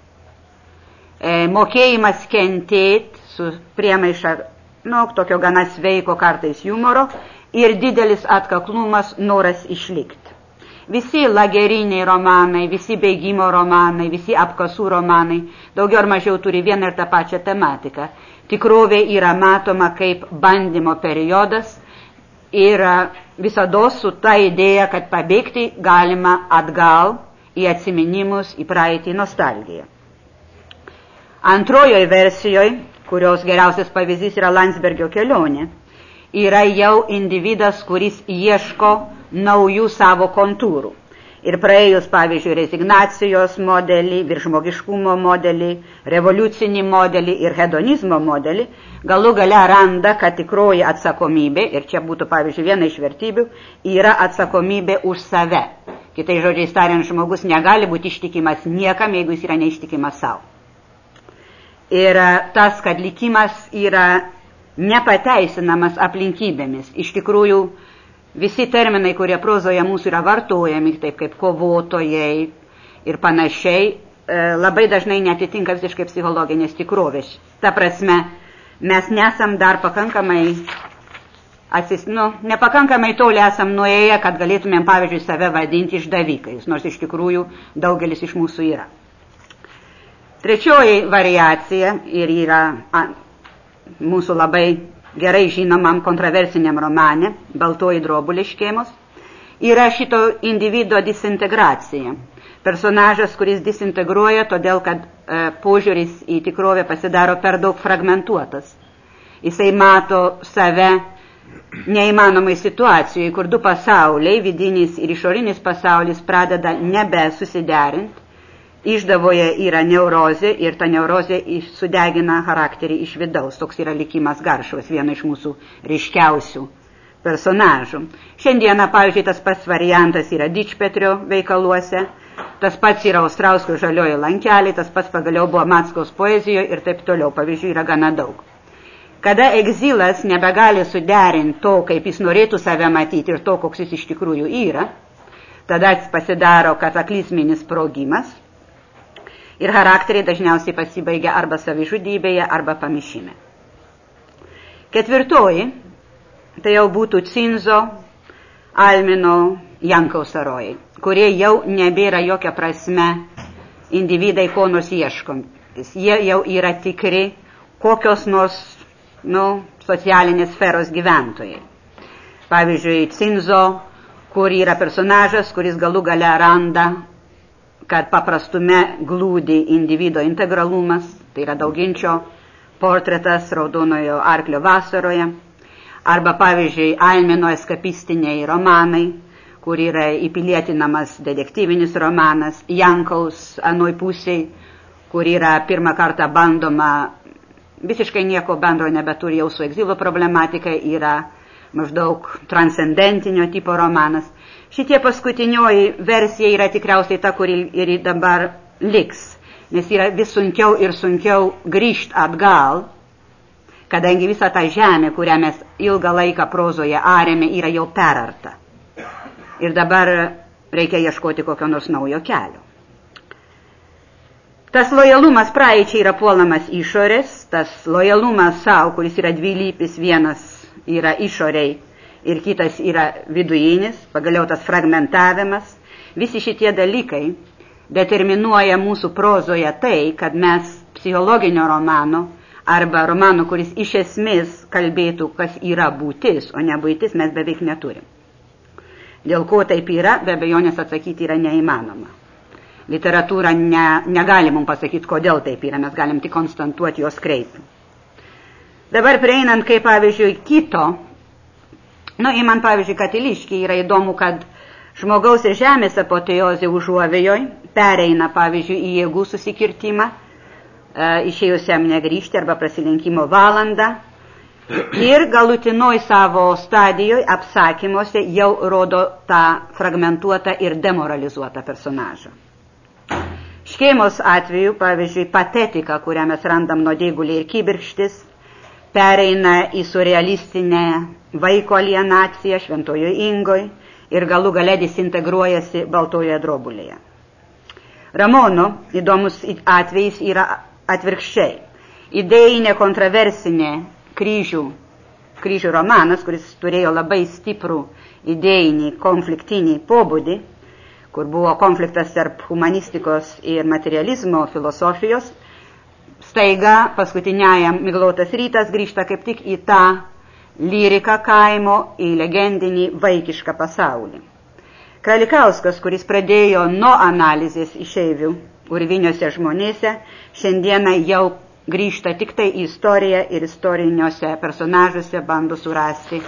Mokėjimas kentėti su priemaiša tokio gana sveiko kartais humoro ir didelis atkaklumas, noras išlikti. Visi lageriniai romanai, visi bėgimo romanai, visi apkasų romanai daugiau ar mažiau turi vieną ir tą pačią tematiką. Tikrovė yra matoma kaip bandymo periodas ir visados su ta idėja, kad pabėgti galima atgal į atsiminimus, į praeitį, nostalgiją. Antrojoje versijoje, kurios geriausias pavyzdys yra Landsbergio kelionė, yra jau individas, kuris ieško naujų savo kontūrų. Ir praėjus, pavyzdžiui, rezignacijos modelį, viršžmogiškumo modelį, revoliucinį modelį ir hedonizmo modelį, galų gale randa, kad tikroji atsakomybė, ir čia būtų, pavyzdžiui, viena iš vertybių, yra atsakomybė už save. Kitai žodžiais tariant, žmogus negali būti ištikimas niekam, jeigu jis yra neištikimas savo. Ir tas, kad likimas yra nepateisinamas aplinkybėmis. Iš tikrųjų, visi terminai, kurie prozoje mūsų yra vartojami, taip kaip kovotojai ir panašiai, labai dažnai netitinka visiškai psichologinės tikrovės. Ta prasme, mes nesam dar pakankamai nepakankamai toli esam nuėję, kad galėtumėm, pavyzdžiui, save vadinti išdavikais, nors iš tikrųjų daugelis iš mūsų yra. Trečioji variacija ir yra mūsų labai gerai žinomam kontroversiniam romane Baltoji drobulė škėmos, yra šito individo disintegracija. Personažas, kuris disintegruoja, todėl kad požiūris į tikrovę pasidaro per daug fragmentuotas. Jisai mato save neįmanomai situacijoje, kur du pasauliai, vidinis ir išorinis pasaulis, pradeda nebesusiderint. Išdavoje yra neurozė ir ta neurozė sudegina charakterį iš vidaus. Toks yra likimas Garšvos, viena iš mūsų ryškiausių personažų. Šiandieną, pavyzdžiui, tas pats variantas yra Dičpetrio veikaluose, tas pats yra Ostrausko Žalioji lankelė, tas pats pagaliau buvo Mackaus poezijoje ir taip toliau. Pavyzdžių yra gana daug. Kada egzilas nebegali suderinti to, kaip jis norėtų save matyti ir to, koks jis iš tikrųjų yra, tada pasidaro kataklizminis sprogimas ir charakteriai dažniausiai pasibaigia arba savižudybėje, arba pamišime. Ketvirtoji, tai jau būtų Cinzo, Almino, Jankaus herojai, kurie jau nebėra jokia prasme individai ko nors ieškomis. Jie jau yra tikri kokios nors socialinės sferos gyventojai. Pavyzdžiui, Cinzo, kur yra personažas, kuris galų gale randa, kad paprastume glūdi individo integralumas, tai yra Dauginčio portretas Raudonojo arklio vasaroje, arba, pavyzdžiui, Almino eskapistiniai romanai, kur yra įpilietinamas detektyvinis romanas, Jankaus anoj pusėj, kur yra pirmą kartą bandoma, visiškai nieko bendro nebeturi jau su egzilo problematika, yra maždaug transcendentinio tipo romanas. Šitie paskutinioji versija yra tikriausiai ta, kuri ir dabar liks, nes yra vis sunkiau ir sunkiau grįžti atgal, kadangi visa ta žemė, kurią mes ilgą laiką prozoje arėme, yra jau perarta. Ir dabar reikia ieškoti kokio nors naujo kelio. Tas lojalumas praeičiai yra puolamas išorės, tas lojalumas savo, kuris yra dvilypis, vienas yra išoriai ir kitas yra vidujinis, pagaliau tas fragmentavimas. Visi šitie dalykai determinuoja mūsų prozoje tai, kad mes psichologinio romano arba romano, kuris iš esmės kalbėtų, kas yra būtis, o ne būtis, mes beveik neturim. Dėl ko taip yra, be abejonės atsakyti yra neįmanoma. Literatūra negali mums pasakyti, kodėl taip yra, mes galim tik konstatuoti jos kreipį. Dabar prieinant, kaip pavyzdžiui, kito, įman pavyzdžiui, Katiliškį yra įdomu, kad žmogaus ir žemės apoteozė užuovėjoj pereina, pavyzdžiui, į jėgų susikirtimą, išėjusiam negrįžti arba prasilenkimo valandą, ir galutinoj savo stadijoje apsakymuose jau rodo tą fragmentuotą ir demoralizuotą personažą. Škėmos atveju, pavyzdžiui, patetika, kurią mes randam Nuodėgulė ir Kibirkštis, pereina į surrealistinę vaiko alienaciją Šventojo Ingoj ir galų gale disintegruojasi Baltojoje drobulėje. Ramono įdomus atvejis yra atvirkščiai. Idėjinė kontroversinė kryžių romanas, kuris turėjo labai stiprų idėjinį konfliktinį pobūdį, kur buvo konfliktas tarp humanistikos ir materializmo filosofijos, staiga paskutiniajam Miglotas rytas grįžta kaip tik į tą lyriką kaimo, į legendinį vaikišką pasaulį. Kralikauskas, kuris pradėjo nuo analizės išeivių urviniuose žmonėse, šiandieną jau grįžta tik tai į istoriją ir istoriniuose personažuose bando surasti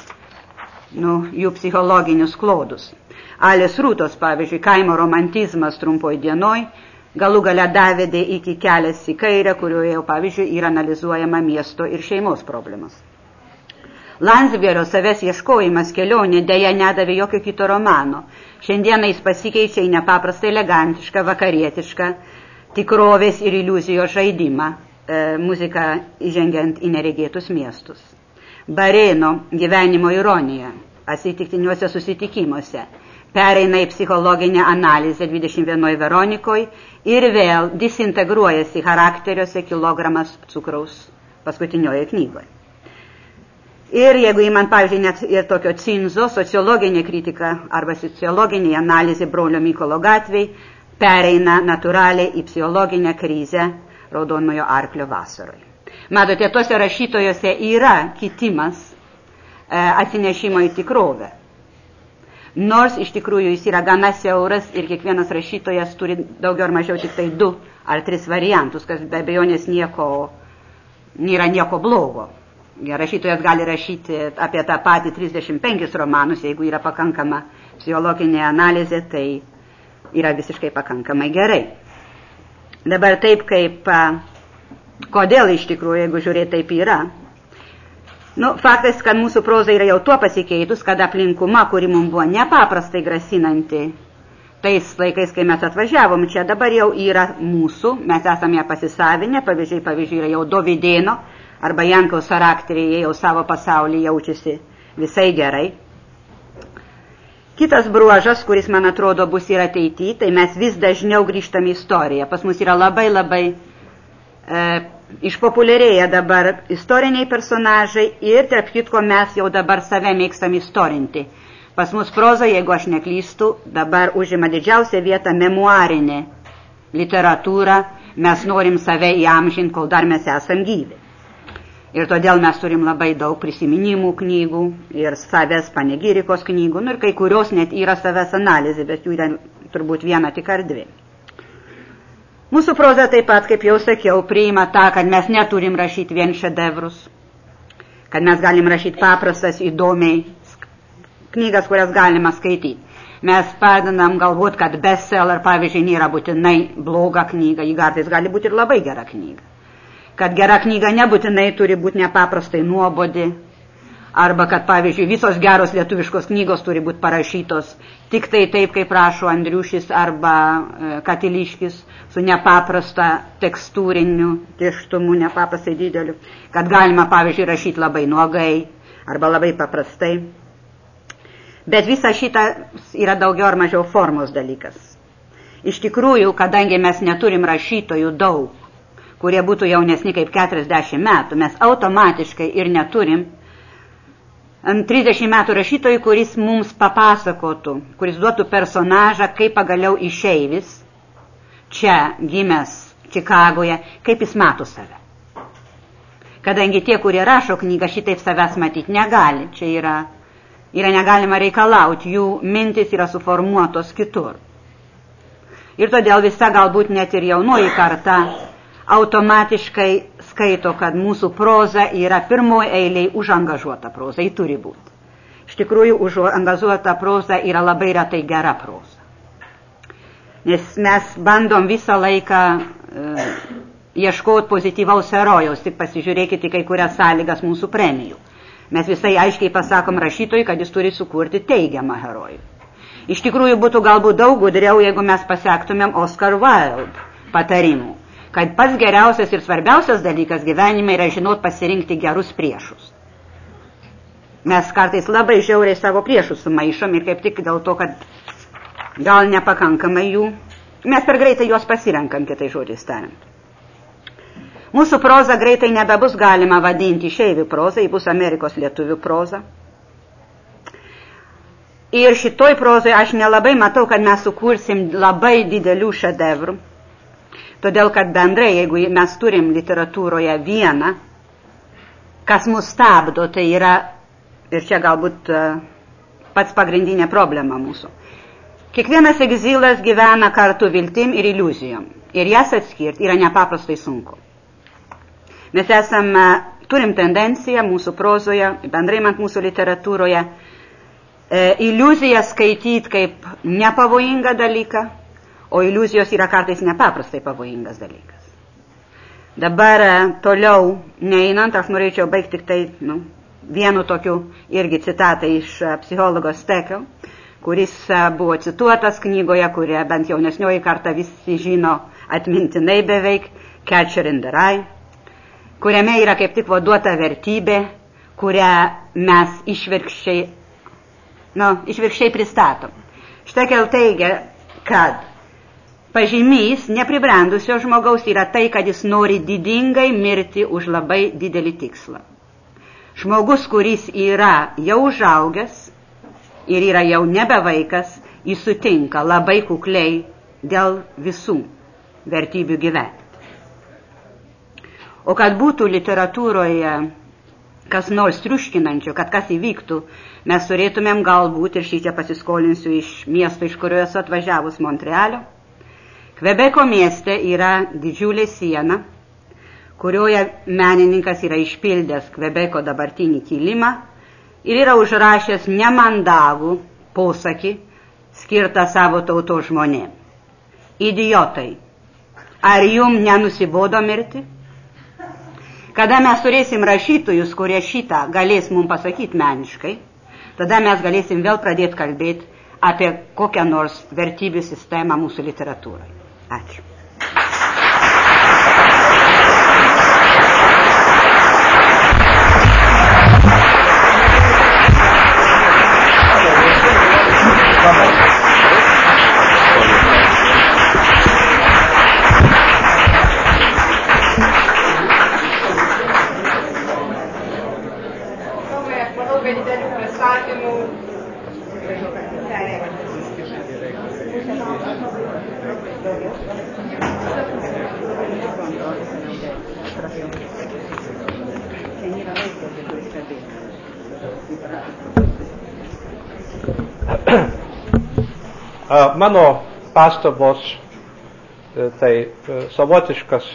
jų psichologinius klodus. Alės Rūtos, pavyzdžiui, kaimo romantizmas trumpoj dienoj, galų gale davedė iki kelias į kairę, kurioje, pavyzdžiui, yra analizuojama miesto ir šeimos problemos. Landsbergio savęs ieškojimas kelionė dėja nedavė jokio kito romano. Šiandieną jis pasikeičia į nepaprastai elegantišką, vakarietišką tikrovės ir iliuzijos žaidimą, muziką įžengiant į neregėtus miestus. Barėno gyvenimo ironija, atsitiktiniuose susitikimuose, pereina į psichologinę analizę 21 Veronikoje ir vėl disintegruojasi charakteriuose kilogramas cukraus paskutinioje knygoje. Ir jeigu įman, pavyzdžiui, net ir tokio Cinzo, sociologinė kritika arba sociologinė analizė brolio Mykolo gatvėj pereina natūraliai į psichologinę krizę Raudonojo arklio vasaroje. Matote, tuose rašytojose yra kitimas atsinešimo į tikrovę. Nors iš tikrųjų jis yra gana siauras ir kiekvienas rašytojas turi daugiau ar mažiau tik tai 2 ar 3 variantus, kas be abejonės nėra nieko blogo. Rašytojas gali rašyti apie tą patį 35 romanus, jeigu yra pakankama psichologinė analizė, tai yra visiškai pakankamai gerai. Dabar taip kaip, kodėl iš tikrųjų, jeigu žiūrėti taip yra, faktas, kad mūsų proza yra jau tuo pasikeitus, kad aplinkuma, kuri mums buvo nepaprastai grasinanti tais laikais, kai mes atvažiavom, čia dabar jau yra mūsų, mes esame ją pasisavinę, pavyzdžiui yra jau Dovydėno, arba Jankaus charakteriai jau savo pasaulį jaučiasi visai gerai. Kitas bruožas, kuris, man atrodo, bus ir ateityje, tai mes vis dažniau grįžtame į istoriją. Pas mus yra labai išpopuliarėję dabar istoriniai personažai ir, tarp kitko, mes jau dabar save mėgstam istorinti. Pas mus proza, jeigu aš neklystu, dabar užima didžiausią vietą memuarinė literatūra, mes norim save įamžinti, kol dar mes esam gyvi. Ir todėl mes turim labai daug prisiminimų knygų ir savęs panegirikos knygų, ir kai kurios net yra savęs analizė, bet jų yra turbūt 1 tik ar 2. Mūsų proza taip pat, kaip jau sakiau, priima tą, kad mes neturim rašyti vien šedevrus, kad mes galim rašyti paprastas, įdomiai knygas, kurias galima skaityti. Mes padedam galvoti, kad bestseller, pavyzdžiui, nėra būtinai bloga knyga, ji kartais gali būti ir labai gera knyga. Kad gera knyga nebūtinai turi būti nepaprastai nuobodi, arba kad, pavyzdžiui, visos geros lietuviškos knygos turi būti parašytos tik tai taip, kaip rašo Andriušis arba Katiliškis, su nepaprasta tekstūriniu tirštumu, nepaprastai dideliu, kad galima, pavyzdžiui, rašyti labai nuogai arba labai paprastai. Bet visa šita yra daugiau ar mažiau formos dalykas. Iš tikrųjų, kadangi mes neturim rašytojų daug, kurie būtų jaunesni kaip 40 metų, mes automatiškai ir neturim 30 metų rašytojų, kuris mums papasakotų, kuris duotų personažą, kaip pagaliau išeivis, čia gimęs Čikagoje, kaip jis mato save. Kadangi tie, kurie rašo knygą, šitaip savęs matyti negali, čia yra negalima reikalauti, jų mintis yra suformuotos kitur. Ir todėl visa galbūt net ir jaunoji karta automatiškai skaito, kad mūsų proza yra pirmoji eiliai užangažuota proza, ji turi būti. Iš tikrųjų, užangažuota proza yra labai retai gera proza. Nes mes bandom visą laiką ieškoti pozityvaus herojaus, tik pasižiūrėkite kai kurias sąlygas mūsų premijų. Mes visai aiškiai pasakom rašytojui, kad jis turi sukurti teigiamą herojų. Iš tikrųjų, būtų galbūt daug gudriau, jeigu mes pasiektumėm Oscar Wilde patarimų, kad pats geriausias ir svarbiausias dalykas gyvenime yra žinot pasirinkti gerus priešus. Mes kartais labai žiauriai savo priešus sumaišom ir kaip tik dėl to, kad gal nepakankamai jų, mes per greitai juos pasirenkam, kitai žodžiais tariant. Mūsų proza greitai nebebus galima vadinti išeivių prozą, ji bus Amerikos lietuvių proza. Ir šitoj prozoje aš nelabai matau, kad mes sukursim labai didelių šedevrų. Todėl, kad bendrai, jeigu mes turim literatūroje vieną, kas mus stabdo, tai yra, ir čia galbūt pats pagrindinė problema mūsų. Kiekvienas egzilas gyvena kartu viltim ir iliuzijom. Ir jas atskirti yra nepaprastai sunku. Mes turim tendenciją mūsų prozoje, bendrai man mūsų literatūroje, iliuziją skaityti kaip nepavojingą dalyką, o iliuzijos yra kartais nepaprastai pavojingas dalykas. Dabar toliau neeinant, aš norėčiau baigti tik tai vienu tokiu irgi citatą iš psichologo Stekio, kuris buvo cituotas knygoje, kurią bent jaunesnioji karta visi žino atmintinai beveik, Catcher in the Rye, kuriame yra kaip tik duota vertybė, kurią mes išvirkščiai pristatom. Štekel teigia, kad pažymys nepribrendusio žmogaus yra tai, kad jis nori didingai mirti už labai didelį tikslą. Žmogus, kuris yra jau užaugęs ir yra jau nebe vaikas, jis sutinka labai kukliai dėl visų vertybių gyventi. O kad būtų literatūroje kas nors triuškinančio, kad kas įvyktų, mes turėtumėm galbūt, ir šį čia pasiskolinsiu iš miesto, iš kurio esu atvažiavus, Montrealio. Kvebeko mieste yra didžiulė siena, kurioje menininkas yra išpildęs Kvebeko dabartinį kilimą ir yra užrašęs nemandagų posakį skirtą savo tautos žmonėm. Idiotai, ar jum nenusibodo mirti? Kada mes turėsim rašytojus, kurie šitą galės mums pasakyti meniškai, tada mes galėsim vėl pradėti kalbėti apie kokią nors vertybių sistemą mūsų literatūrai. Ačiū. Mano pastabos tai savotiškas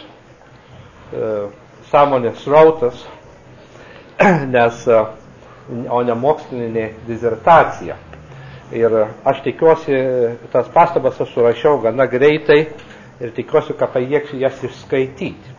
sąmonės srautas, nes o ne mokslinė disertacija. Ir aš tikiuosi, tas pastabas aš surašiau gana greitai ir tikiuosi, kad pajėgsiu jas išskaityti.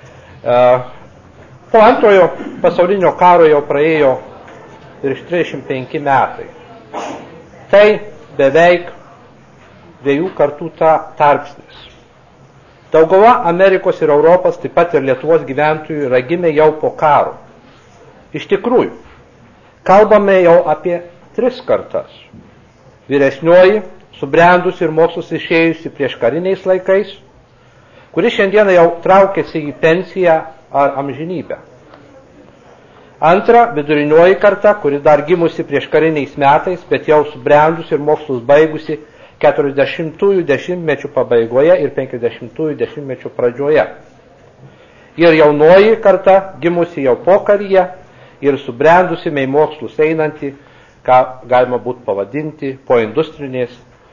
Po antrojo pasaulinio karo jau praėjo virš 35 metai. Tai beveik 2 kartų tarpsnis. Dauguma Amerikos ir Europos, taip pat ir Lietuvos gyventojų yra gimę jau po karo. Iš tikrųjų, kalbame jau apie 3 kartas. Vyresnioji, subrendusi ir mokslus išėjusi prieš kariniais laikais, kuri šiandieną jau traukėsi į pensiją ar amžinybę. Antra, vidurinioji karta, kuri dar gimusi prieš kariniais metais, bet jau subrendusi ir mokslus baigusi 40-ųjų dešimtmečių pabaigoje ir 50-ųjų dešimtmečių pradžioje. Ir jaunoji karta, gimusi jau pokaryje ir subrendusi mei mokslus einanti, ką galima būtų pavadinti poindustrinėje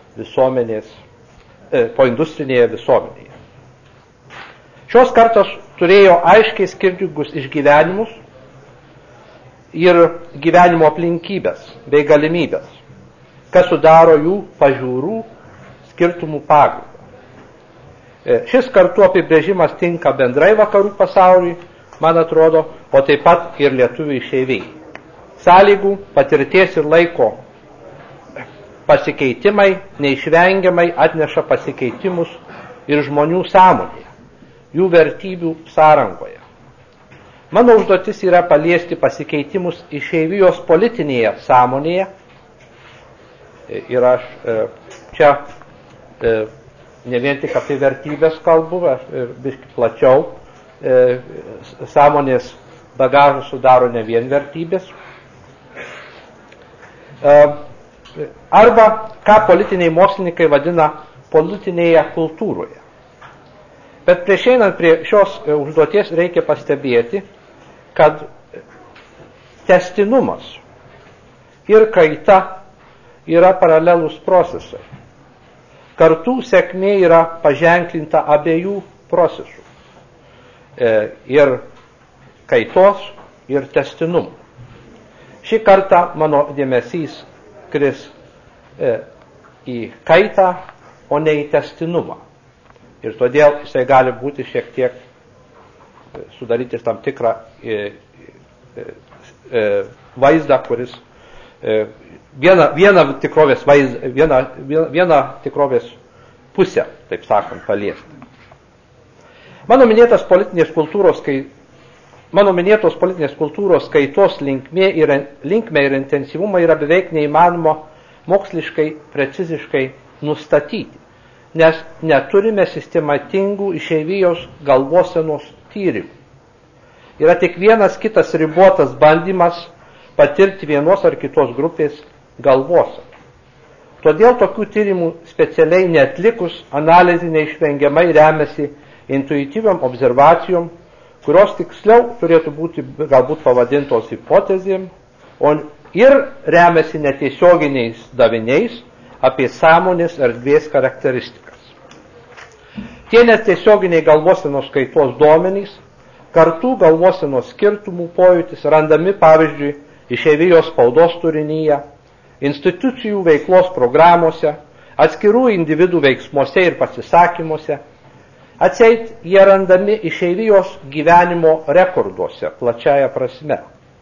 visuomenėje. Šios kartos turėjo aiškiai skirtingus išgyvenimus ir gyvenimo aplinkybės bei galimybės, kas sudaro jų pažiūrų skirtumų pagrindą. Šis kartų apibrėžimas tinka bendrai vakarų pasauliui, man atrodo, o taip pat ir lietuvių išeivijai. Sąlygų, patirties ir laiko pasikeitimai neišvengiamai atneša pasikeitimus ir žmonių sąmonėje, jų vertybių sąrangoje. Mano užduotis yra paliesti pasikeitimus išeivijos politinėje sąmonėje. Ir aš čia ne vien tik apie vertybės kalbu, aš biškai plačiau. Sąmonės bagažą sudaro ne vien vertybės. Arba ką politiniai mokslininkai vadina politinėje kultūroje. Bet prieš einant prie šios užduoties reikia pastebėti, kad tęstinumas ir kaita yra paralelūs procesai. Kartų sėkmė yra paženklinta abiejų procesų. Ir kaitos, ir tęstinumo. Šį kartą mano dėmesys kris į kaitą, o ne į tęstinumą. Ir todėl jisai gali būti šiek tiek sudaryti tam tikrą vaizdą, kuris vieną tikrovės pusę, taip sakant, paliesti. Mano minėtos politinės kultūros kaitos linkmė ir intensyvumą yra beveik neįmanoma moksliškai preciziškai nustatyti, nes neturime sistematingų išeivijos galvosenos tyrimų. Yra tik vienas kitas ribotas bandymas patirti vienos ar kitos grupės galvoseną. Todėl tokių tyrimų specialiai neatlikus analizė neišvengiamai remiasi intuityviom observacijom, kurios tiksliau turėtų būti galbūt pavadintos hipotezėm, ir remiasi netiesioginiais daviniais apie sąmonės erdvės charakteristikas. Tie netiesioginiai galvosenos kaitos duomenys, kartu galvosenos skirtumų pojūtis randami, pavyzdžiui, išeivijos spaudos turinyje, institucijų veiklos programuose, atskirų individų veiksmuose ir pasisakymuose, atseit jie randami išeivijos gyvenimo rekorduose, plačiaja prasme.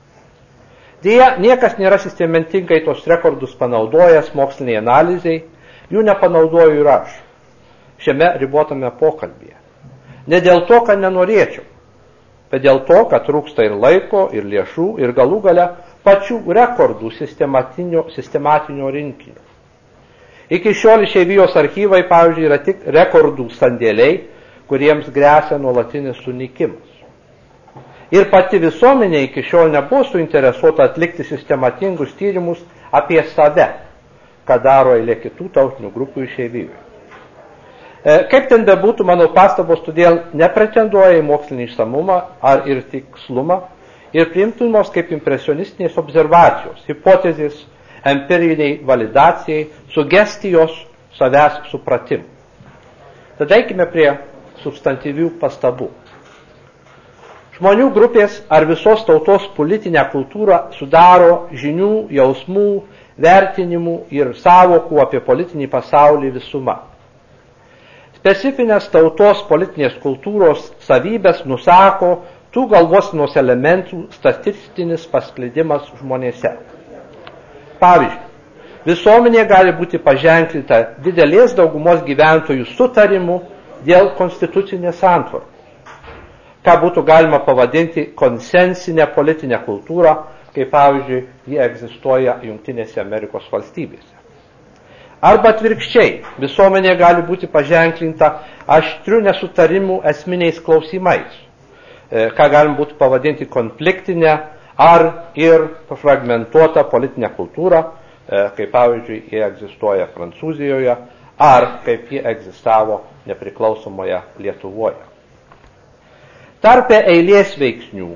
Deja, niekas nėra sistematingai tos rekordus panaudojęs moksliniai analizai, jų nepanaudoju ir aš šiame ribotame pokalbyje. Ne dėl to, kad nenorėčiau, bet dėl to, kad trūksta ir laiko, ir lėšų, ir galų gale pačių rekordų sistematinio rinkinio. Iki šiol išeivijos archyvai, pavyzdžiui, yra tik rekordų sandėliai, kuriems gresia nuolatinis sunykimas. Ir pati visuomenė iki šiol nebuvo suinteresuota atlikti sistematingus tyrimus apie save, ką daro eilė kitų tautinių grupių išeivijoje. Kaip ten bebūtų, mano pastabos todėl nepretenduoja į mokslinį išsamumą ar ir tikslumą ir priimtinos kaip impresionistinės observacijos, hipotezės, empiriniai validacijai, sugestijos savęs supratimų. Tada eikime prie substantyvių pastabų. Žmonių grupės ar visos tautos politinę kultūrą sudaro žinių, jausmų, vertinimų ir sąvokų apie politinį pasaulį visuma. Specifinės tautos politinės kultūros savybės nusako tų galvosenos elementų statistinis pasklidimas žmonėse. Pavyzdžiui, visuomenė gali būti paženklinta didelės daugumos gyventojų sutarimu dėl konstitucinės santvarkos, ką būtų galima pavadinti konsensinę politinę kultūrą, kaip pavyzdžiui, ji egzistuoja Jungtinėse Amerikos valstybėse. Arba atvirkščiai, visuomenė gali būti paženklinta aštrių nesutarimų esminiais klausimais, ką galim būtų pavadinti konfliktinę ar ir fragmentuotą politinę kultūrą, kaip pavyzdžiui, jie egzistuoja Prancūzijoje, ar kaip jie egzistavo nepriklausomoje Lietuvoje. Tarpe eilės veiksnių,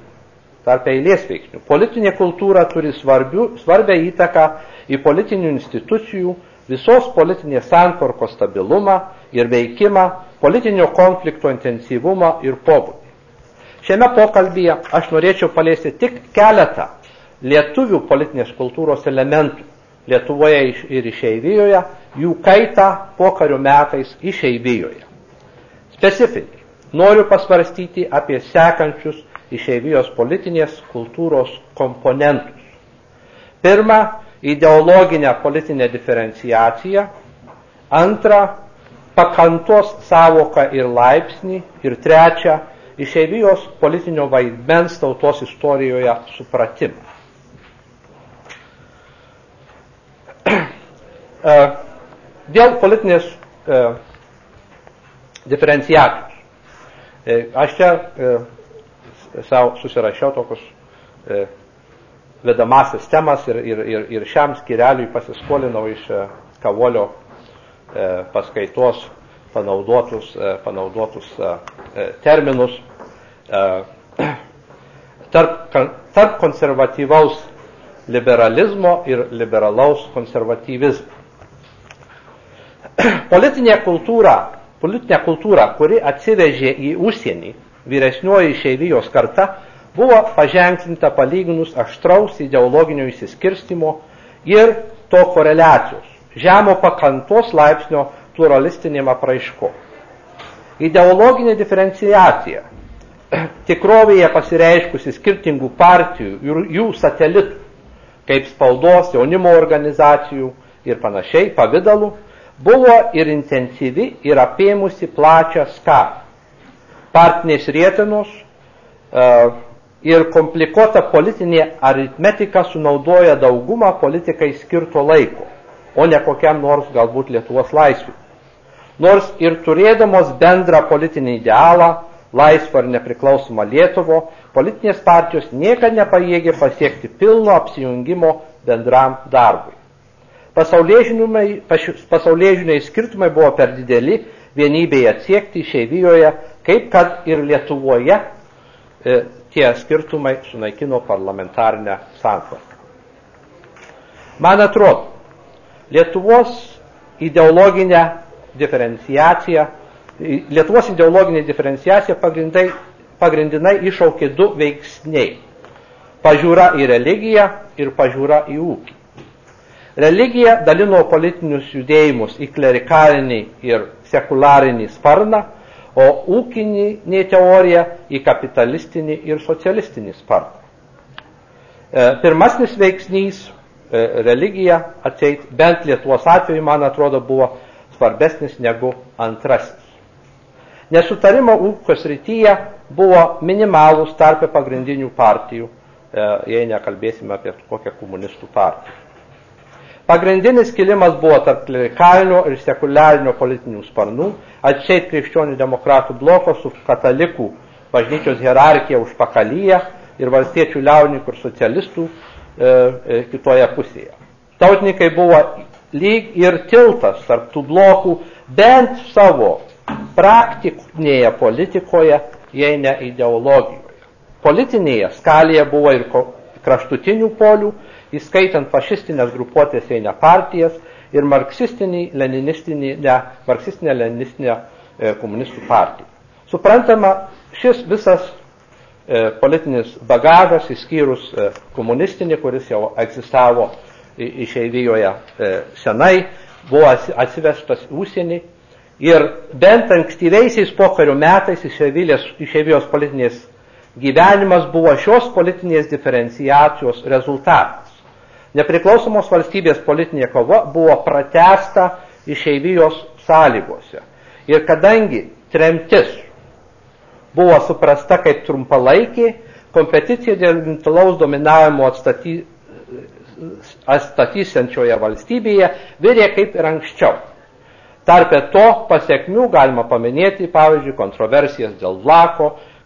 politinė kultūra turi svarbią įtaką į politinių institucijų, visos politinės santvarkos stabilumą ir veikimą, politinio konflikto intensyvumą ir pobūdį. Šiame pokalbyje aš norėčiau paliesti tik keletą lietuvių politinės kultūros elementų Lietuvoje ir išeivijoje, jų kaitą pokario metais išeivijoje. Specifiniai noriu pasvarstyti apie sekančius išeivijos politinės kultūros komponentus. Pirma, ideologinę politinę diferenciaciją. Antra, pakantos sąvoką ir laipsnį. Ir trečia, išeivijos politinio vaidmens tautos istorijoje supratimą. Dėl politinės diferenciacijos. Aš čia savo susirašiau tokius vedamasias temas ir šiam skyreliui pasiskolinau iš Kavolio paskaitos panaudotus terminus tarp konservatyvaus liberalizmo ir liberalaus konservatyvizmo. Politinė kultūra, kuri atsivežė į užsienį vyresnioji išeivijos karta, buvo paženklinta palyginus aštraus ideologinio įsiskirstimo ir to koreliacijos, žemo pakantos laipsnio pluralistinėm apraiškom. Ideologinė diferenciacija, tikrovėje pasireiškusi skirtingų partijų ir jų satelitų, kaip spaudos, jaunimo organizacijų ir panašiai pavidalų, buvo ir intensyvi ir apėmusi plačią skalę. Partinės rietenos ir komplikuota politinė aritmetika sunaudoja daugumą politikai skirto laiko. o ne kokiam nors galbūt Lietuvos laisviui. Nors ir turėdamos bendrą politinį idealą, laisvą ir nepriklausomą Lietuvo, politinės partijos niekad nepajėgė pasiekti pilno apsijungimo bendram darbui. Pasaulėžiniai skirtumai buvo per dideli vienybėje atsiekti išeivijoje, kaip kad ir Lietuvoje tie skirtumai sunaikino parlamentarinę santvarką. Man atrodo, Lietuvos ideologinė diferenciacija pagrindinai iššaukė du veiksniai – pažiūra į religiją ir pažiūra į ūkį. Religija dalino politinius judėjimus į klerikalinį ir sekularinį sparną, o ūkinė teorija į kapitalistinį ir socialistinį sparną. Pirmasnis veiksnys – religija, atseit, bent Lietuvos atveju, man atrodo, buvo svarbesnis negu antrasis. Nesutarimo ūkio srityje buvo minimalūs tarp pagrindinių partijų, jei nekalbėsime apie kokią komunistų partiją. Pagrindinis kilimas buvo tarp klerikalinio ir sekuliarinio politinių sparnų, atseit krikščionių demokratų bloko su katalikų bažnyčios hierarchija užpakalyje ir valstiečių liaudininkų ir socialistų kitoje pusėje. Tautininkai buvo lyg ir tiltas tarp tų blokų, bent savo praktinėje politikoje, jei ne ideologijoje. Politinėje skalėje buvo ir kraštutinių polių, įskaitant fašistinės grupuotės, jei ne partijas, ir marksistinė-leninistinė komunistų partija. Suprantama, šis visas politinis bagažas, išskyrus komunistinį, kuris jau egzistavo išeivijoje senai, buvo atsivežtas užsienį ir bent ankstyviaisiais pokario metais išeivijos politinės gyvenimas buvo šios politinės diferenciacijos rezultatas. Nepriklausomos valstybės politinė kova buvo pratęsta išeivijos sąlygose. Ir kadangi tremtis buvo suprasta kaip trumpalaikė, kompeticija dėl gimtalaus dominavimo atstatysiančioje valstybėje virė kaip ir anksčiau. Tarpe to pasiekmių galima paminėti, pavyzdžiui, kontroversijas dėl Vlako,